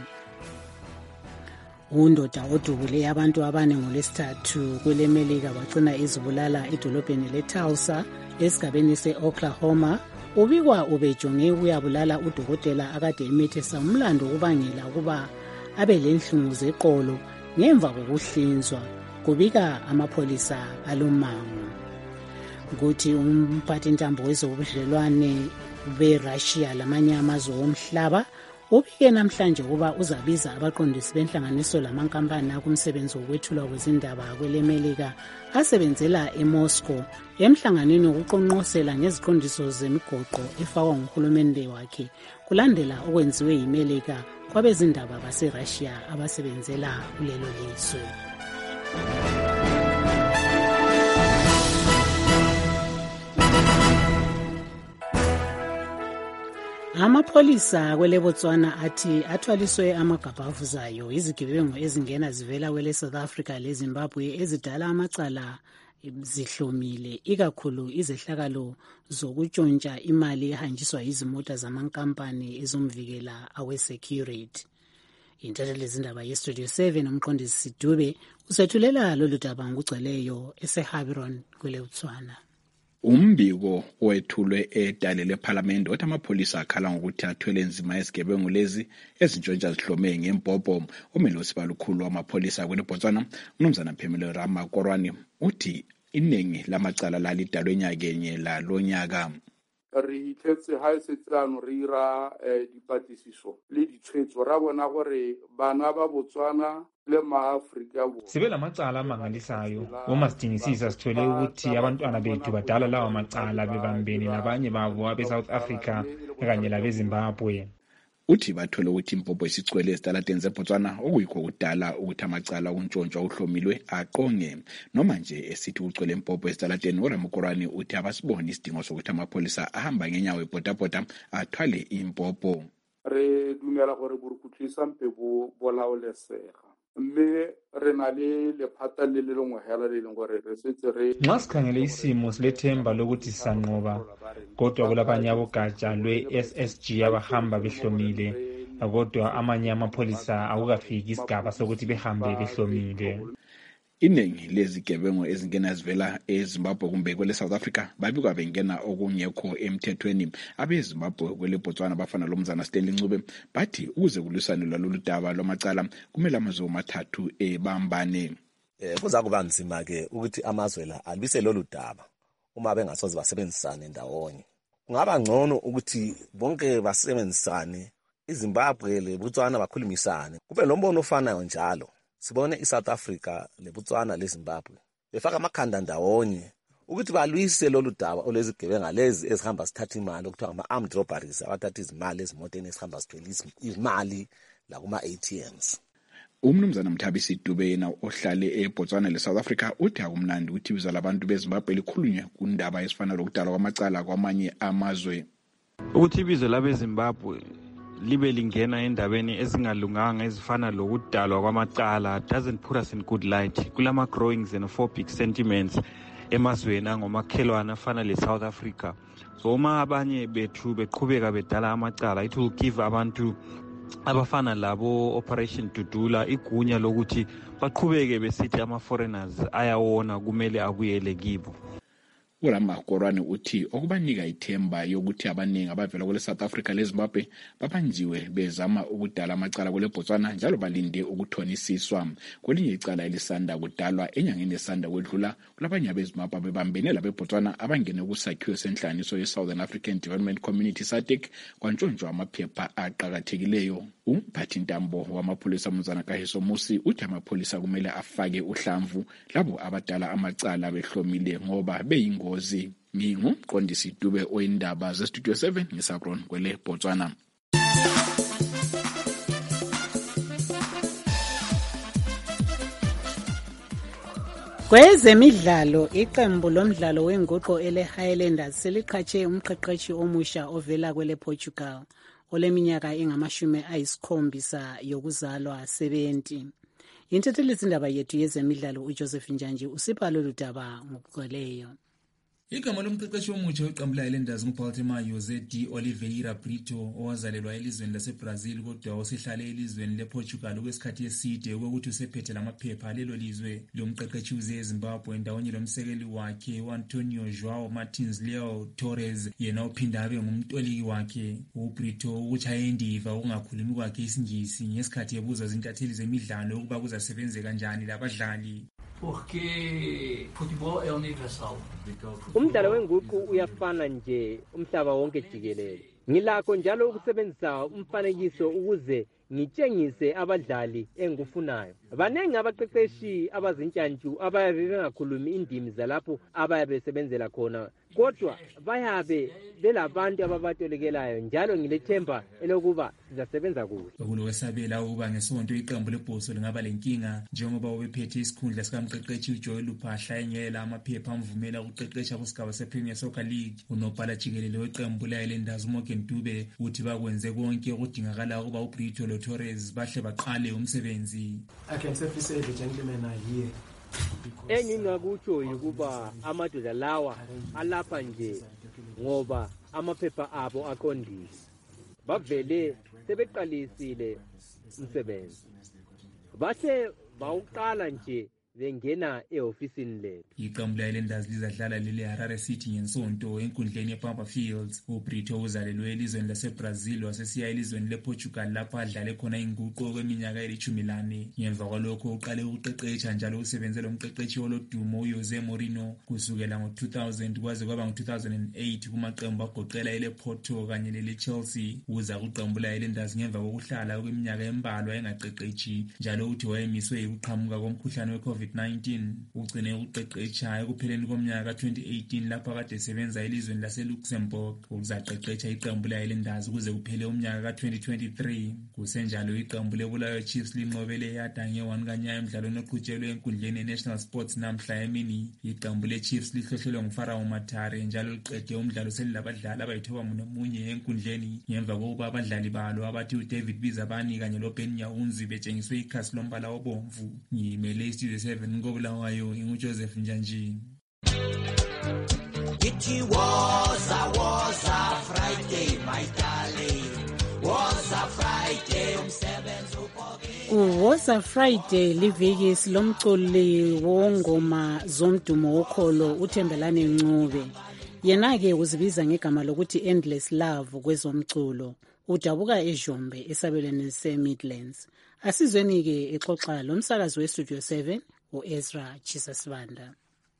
Undoda odubule abantu abane ngolesithathu kwelemelika wagcina izibulala edolobheni leTulsa esigabeni se-Oklahoma. Ubikwa ubejonge ukuyabulala udokotela akade emethesa umlando ukubangela ukuba abe lenhlungu zeqolo ngemva kokuhlinzwa, kubika amapholisa alomango. Ukuthi umphathi ntambo wezobudlelwane beRussia lamanye amazwe omhlaba ubike namhlanje ukuba uzabiza abaqondisi benhlanganiso lamankampani akumsebenzi wokwethulwa kwezindaba kwelemelika asebenzela eMoscow emhlanganweni wokuqonqosela ngeziqondiso zemigoqo efakwa nguhulumende wakhe kulandela okwenziwe yimelika kwabezindaba baseRussia abasebenzela kulelo lizwe. Amapholisa kwele Botswana athi athwaliswe amagabha avuzayo izigebengu ezingena zivela kwele South Africa leZimbabwe ezidala amacala zihlomile ikakhulu izehlakalo zokutshontsha imali ehanjiswa izimota zamankampani ezomvikela awe-security. Intatheli zindaba yeStudio seven umqondisi Dube usethulela lolu daba ngugcweleyo eseHabiron kwele Botswana. Umbiko wethulwe edale lephalamende othi amapholisa akhala ngokuthi athwele nzima izigebengu lezi ezintshontsha zihlome ngempopho. Umelusi balukhulu wamapholisa kwele Botswana uMnumzana Phemelo Ramakorwane uthi iningi lamacala lalidalwe enyakenye la lonyaka. re itlhetse ha e setse ano re ira dipatlisiso le ditshwetso ra bona gore bana ba Botswana le ma-Afrika sibe lamacala amangalisayo. Uma sidingisisa sithole ukuthi abantwana bethu badala lawa macala bebambene nabanye babo abe-South Africa kanye labeZimbabwe. Uthi bathole ukuthi impompo isicwele esitalateni zeBotswana okuyikho kudala ukuthi amacala ontshontshwa uhlomilwe aqonge. Noma nje esithi ucwele impompo esitalateni, uRamukorani uthi abasiboni isidingo sokuthi amapholisa ahamba ngenyawo ebhodabhoda athwale impompo. Re dumela gore borukutlisa mpe bo bolaolesega, mme re na le lephata le le lengwe hela le leng gore re setse re nxa sikhangele isimo silethemba lokuthi sisanqoba, kodwa kulabanye abogatsha lwe-S S G abahamba behlomile, kodwa amanye amapholisa akukafiki isigaba sokuthi behambe behlomile. Iningi lezigebengu ezingena zivela eZimbabwe kumbe kwele South Africa babikwa bengena okungekho emthethweni. AbeZimbabwe kwele Botswana bafana lomzana Stanley Ncube bathi ukuze kulisanelwa lolu daba lwamacala kumele amazwe amathathu ebambane. Eh kuza kuba nzima ke ukuthi amazwe la alibise lolu daba uma bengasoze basebenzisane ndawonye. Kungaba ngcono ukuthi bonke basebenzisane, iZimbabwe le Botswana bakhulumisane. Kube lombono ofanayo njalo. Sibone iSouth Africa leBotswana leZimbabwe befaka amakhanda ndawonye ukuthi balwise lolu daba olezigebenga lezi ezihamba sithatha imali okuthiwa ama-armed robberies, abathatha izimali ezimoteni ezihamba sithwele imali la kuma-A T Ms. Umnumzana Mthabisi Dube yena ohlale eBotswana leSouth Africa uthi akumnandi ukuthi ibizo labantu beZimbabwe likhulunywe kundaba esifana lokudala kwamacala kwamanye amazwe. Ukuthi ibizo labeZimbabwe libe lingena endabeni ezingalunganga ezifana lokudalwa kwamacala doesn't put us in good light. Kulama growing xenophobic sentiments emazweni angomakhelwana afana leSouth Africa. So uma abanye bethu beqhubeka bedala amacala, it will give abantu abafana labo Operation Dudula igunya lokuthi baqhubeke besithi ama-foreigners ayawona kumele abuyele kibo. uRamukorani uthi okubanika ithemba yokuthi abaningi abavela kule South Africa leZimbabwe babanjiwe bezama ukudala amacala kule Botswana njalo balinde ukuthonisiswa. Kwelinye icala elisanda kudalwa enyangeni esanda kwedlula kulabanye abeZimbabwe bebambene labeBotswana abangene kusakhiwo senhlaniso ye-Southern African Development Community S A D C kwantshontshwa amaphepha aqhakathekileyo. Umphathi ntambo wamapholisa Mzana Kahiso Musi uthi amapholisa kumele afake uhlamvu labo abadala amacala behlomile ngoba beyingozi. Ngingumqondisi Dube oyindaba zeStudio seven ngeSabron kwele Botswana. Kwezemidlalo, iqembu lomdlalo wenguqu ele Highlanders seliqhatshe umqeqeshi omusha ovela kwele Portugal oleminyaka engamashumi ayisikhombisa yokuzalwa seventy. Inthethelisi indaba yethu yezemidlalo uJoseph Njanji usipha lolu daba ngokugcweleyo. Igama lomqeqeshi omutsha weqembu le-Highlanders nguBaltimore Jose de Oliveira Brito owazalelwa elizweni laseBrazil kodwa osehlale elizweni lePortugal okwesikhathi eside ukuthi usephethe lamaphepha lelo lizwe. Lo mqeqeshi uze eZimbabwe ndawonye lomsekeli wakhe uAntonio João Martins Leo Torres yena uphinda abe ngumtoliki wakhe. uBrito ukuchaya indiva ukungakhulumi kwakhe isingisi ngesikhathi ebuza izintatheli zemidlalo ukuba kuzasebenze kanjani labadlali. Porque futebol é universal. Umdlalo wenguqu uyafana nje umhlaba wonke jikelele. Ngilakho njalo ukusebenzisa umfanekiso ukuze ngitshengise abadlali engikufunayo. Banengi abaqeqeshi abazintshantshu abayabe bengakhulumi indimi zalapho abayabe besebenzela khona, kodwa bayabe belabantu ababatolekelayo njalo ngilethemba elokuba sizasebenza kuhle. Kulowesabela ukuba ngesonto iqembu lebhoso lingaba lenkinga njengoba ubephethe isikhundla sikamqeqeshi uJoel Luphahla engela amaphepha amvumela ukuqeqesha kusigaba sePremier Soccer League. Unobhala jikelele weqembu le-Highlanders uMorgan Dube uthi bakwenze konke okudingakala ukuba uBrito Torres bahle baqale umsebenzi. I can safely say the gentlemen are here. Engingakutsho ukuba amadoda lawa alapha nje ngoba amaphepha abo aqondile. Bavele sebeqalisile umsebenzi. Bahle bawuqala nje bengena ehofisini lethu. Iqembu le-Islanders lizadlala lele-Harare City ngensonto enkundleni ye-Pampa Fields. uBrito uzalelwe elizweni laseBrazil wasesiya elizweni lePortugal lapho adlale khona inguqu kweminyaka elithumi lane. Ngemva kwalokho uqale ukuqeqetsha njalo usebenze lomqeqeshi olodumo uJose Mourinho kusukela ngo-two thousand kwaze kwaba ngo-two thousand eight kumaqembu agoqela elePorto kanye lele-Chelsea. Uza kuqembu le-Islanders ngemva kokuhlala kweminyaka embalwa engaqeqetshi njalo uthi wayemiswe ukuqhamuka komkhuhlane we-COVID nineteen. Ugcine ukuqeqetsha ekupheleni komnyaka ka-twenty eighteen lapho kade esebenza elizweni lase-Luxembourg. Uzaqeqetsha iqembu le-Islanders kuze kuphele umnyaka ka-twenty twenty-three. Kusenjalo iqembu le-Bulawayo Chiefs linqobele yada nge-one kanyaya emdlalweni oqhutshelwe enkundleni ye-National Sports namhla emini. Iqembu le-Chiefs lihlohlelwe nguFarao Matare njalo liqede umdlalo selilabadlali abayithoba nomunye enkundleni ngemva kokuba abadlali balo abathi uDavid Bizabani kanye loBen Nyawunzi betshengiswe ikhasi lombala obomvu. Ngimele iStudio seven koBulawayo inguJoseph Njanjini. It was a was a Friday, my darling. Was a Friday umsebenzi uphokile. Was a Friday liviki silomculi wongoma zomdumo wokholo uThembelani Ncube. Yena ke uzibiza ngegama lokuthi Endless Love kwezomculo. Udabuka eJombe esabelweni seMidlands. Asizweni ke exoxa lomsakazi weStudio seven uEzra Chisasibanda.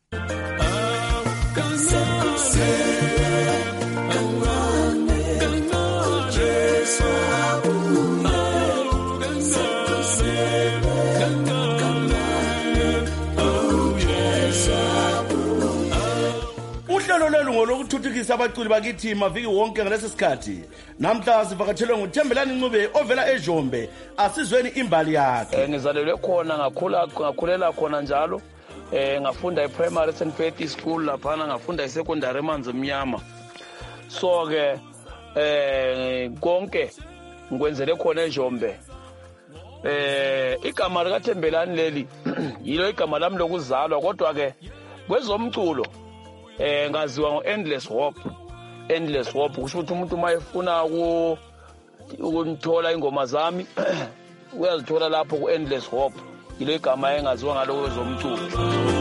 Uhlelo lolu lokuthuthukisa abaculi bakithi maviki wonke ngalesi sikhathi. Namhla sivakatshelwe nguThembelani Ncube ovela eJombe. Asizweni imbali yakhe. Eh ngizalelwe khona ngakhula ngakhulela khona njalo. Eh ngafunda ePrimary Saint Faith School lapha ngafunda eSecondary emanzi emnyama. So ke eh konke ngikwenzele khona eJombe. Eh igama likaThembelani leli yilo igama lami lokuzalwa kodwa ke kwezomculo eh ngaziwa ngo-Endless Hope. Endless Hope kusho ukuthi umuntu mayefuna ku ukunithola ingoma zami uyazithola lapho ku-Endless Hope. Yilo igama engaziwa ngalo kwezomculo.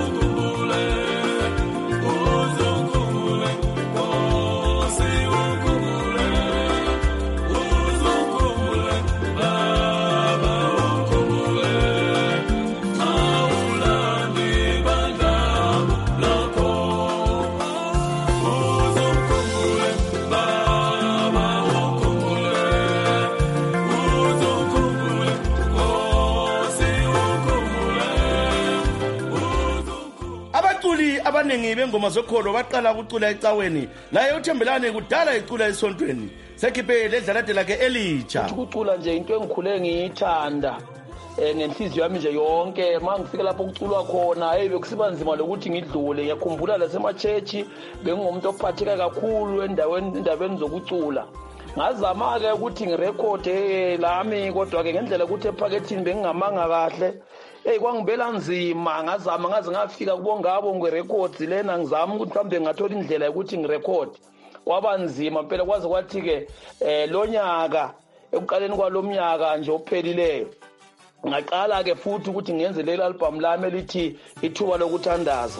Abaningi bengoma zokholo baqala ukucula ecaweni laye uThembelani kudala icula esontweni sekhiphe ledlalade lakhe elitsha. Ukucula nje into engikhule ngiyithanda eh ngenhliziyo yami nje yonke mangifika lapho kuculwa khona hey bekusiba nzima lokuthi ngidlule. Ngiyakhumbula lasemachechi bengumuntu ophatheka kakhulu endaweni indabeni zokucula. Ngazama ke ukuthi ngirecord lami kodwa ke ngendlela ukuthi ephakethini bengingamanga kahle. Hey kwangibela nzima ngazama ngaze ngafika kubongabo ngerecords lena ngizama ukuthi mhlambe ngathola indlela yokuthi ngirecord. Kwaba nzima phela kwaze kwathi ke eh lonyaka ekuqaleni kwalomnyaka nje ophelileyo ngaqala ke futhi ukuthi ngenze leli album lami elithi ithuba lokuthandaza.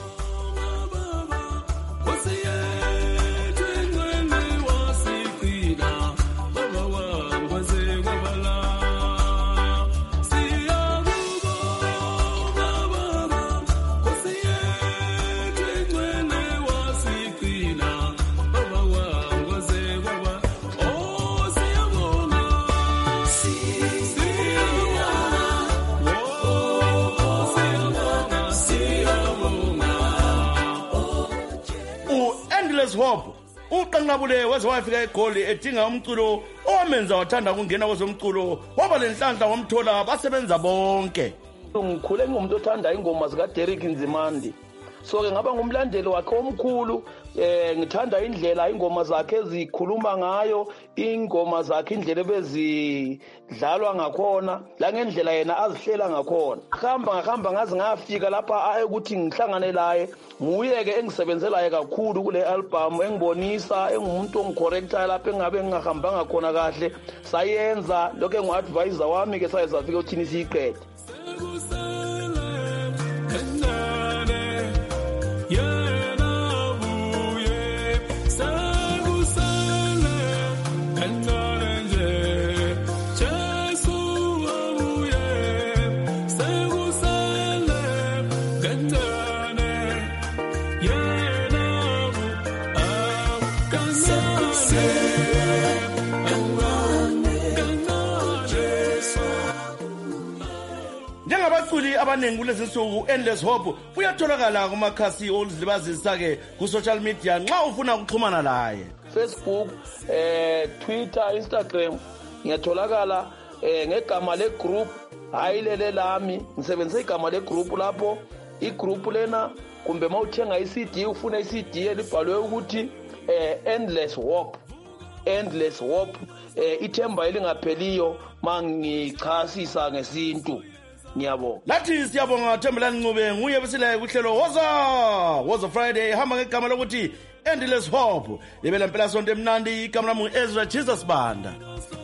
Hope uqanqabule waze wafika eGoli edinga umculo omenza wathanda ukungena kwezomculo waba lenhlanhla wamthola basebenza bonke. Ngikhule ngumuntu othanda ingoma zika Derek Nzimande. So ke ngaba ngumlandeli wakhe omkhulu eh ngithanda indlela ingoma zakhe ezikhuluma ngayo, ingoma zakhe indlela bezidlalwa ngakhona, la ngendlela yena azihlela ngakhona. Khamba ngahamba ngaze ngafika lapha aye ukuthi ngihlangane laye, nguye ke engisebenzelayo kakhulu kule album, engibonisa engumuntu ongicorrecta lapha engabe ngingahambanga khona kahle, sayenza lokho engu-advisor wami ke saye safika uthini siyiqede. Njengabaculi abaningi kulezi nsuku Endless Hope uyatholakala kumakhasi okuzilibazisa ke ku social media nxa ufuna ukuxhumana laye. Facebook, eh Twitter, Instagram ngiyatholakala eh ngegama le group hayi lele lami ngisebenzisa igama le group lapho I group lena kumbe mawuthenga I C D ufuna I C D elibhalwe ukuthi eh Endless Hope Endless Hope eh ithemba elingapheliyo mangichasisa ngesintu. Ngiyabonga. Lathi siyabonga Thembelani Ncube nguye besilaye kuhlelo Woza Woza Friday hamba ngegama lokuthi Endless Hope. Libela impela sonto emnandi igama lami Ezra Jesus Banda.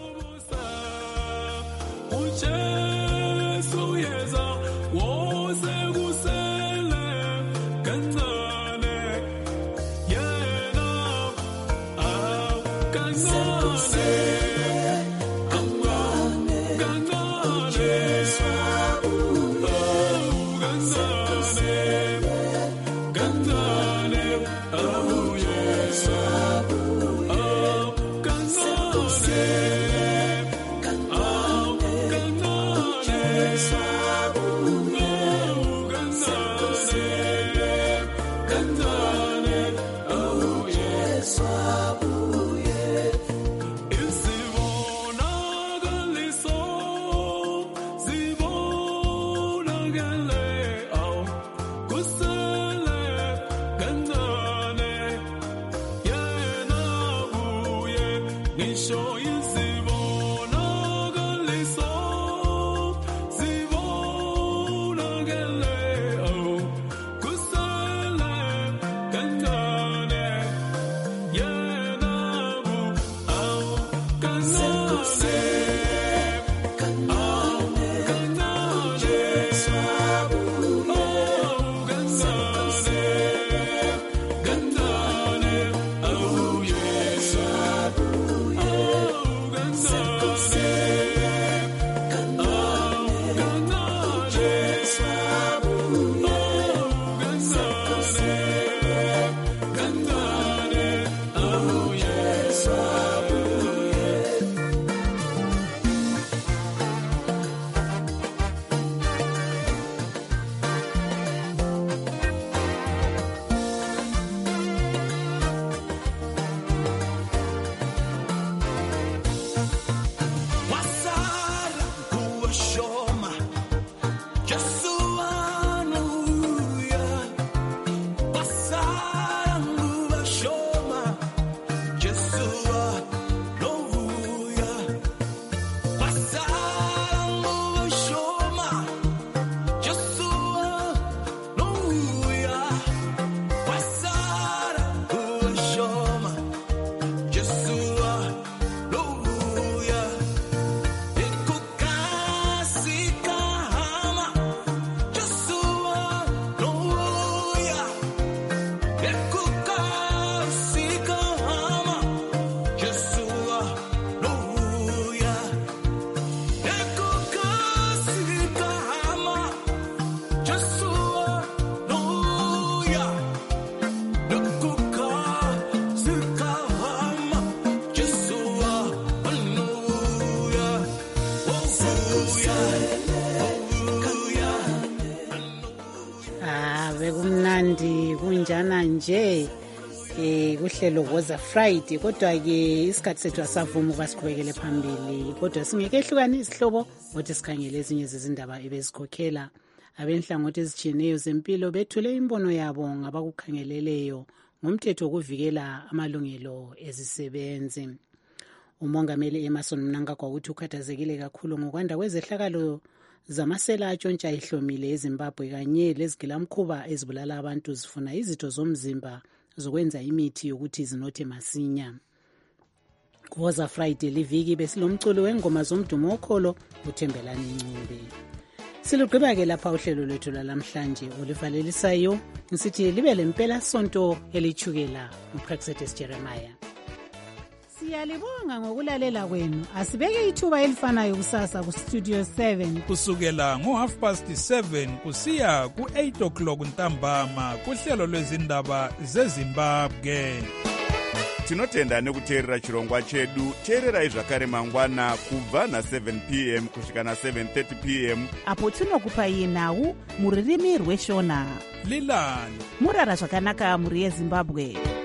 Bekumnandi kunjana nje eh kuhlelo Woza Friday kodwa ke isikhathi sethu asavuma ubasiqhubekele phambili kodwa singeke ehlukane isihlobo ukuthi sikhangele ezinye zezindaba ebezikhokhela abenhlangothi ezitshiyeneyo zempilo bethule imbono yabo ngabakukhangeleleyo ngomthetho wokuvikela amalungelo ezisebenzi. Umongameli Emerson Mnangagwa uthi ukhathazekile kakhulu ngokwanda kwezehlakalo zamasela atshontsha ihlomile eZimbabwe kanye lezigilamkhuba ezibulala abantu zifuna izitho zomzimba zokwenza imithi yokuthi zinothe masinya. Woza Friday liviki besilomculo wengoma zomdumo okholo uThembelani Ncube. Silugqiba ke lapha uhlelo lwethu lamhlanje olivalelisayo ngisithi libe lempela sonto elichukela uPrexetus Jeremiah. Siyalibonga ngokulalela kwenu. Asibeke ithuba elifanayo kusasa ku Studio seven kusukela ngo half past seven kusiya ku eight o'clock ntambama kuhlelo lwezindaba zeZimbabwe. tinotenda nekuteerera chirongwa chedu. Teererai zvakare mangwana kubva na-seven p m kusvika na-seven thirty p m apo tinokupai nhau muririmi rweshona. Lilani murara zvakanaka muri yeZimbabwe.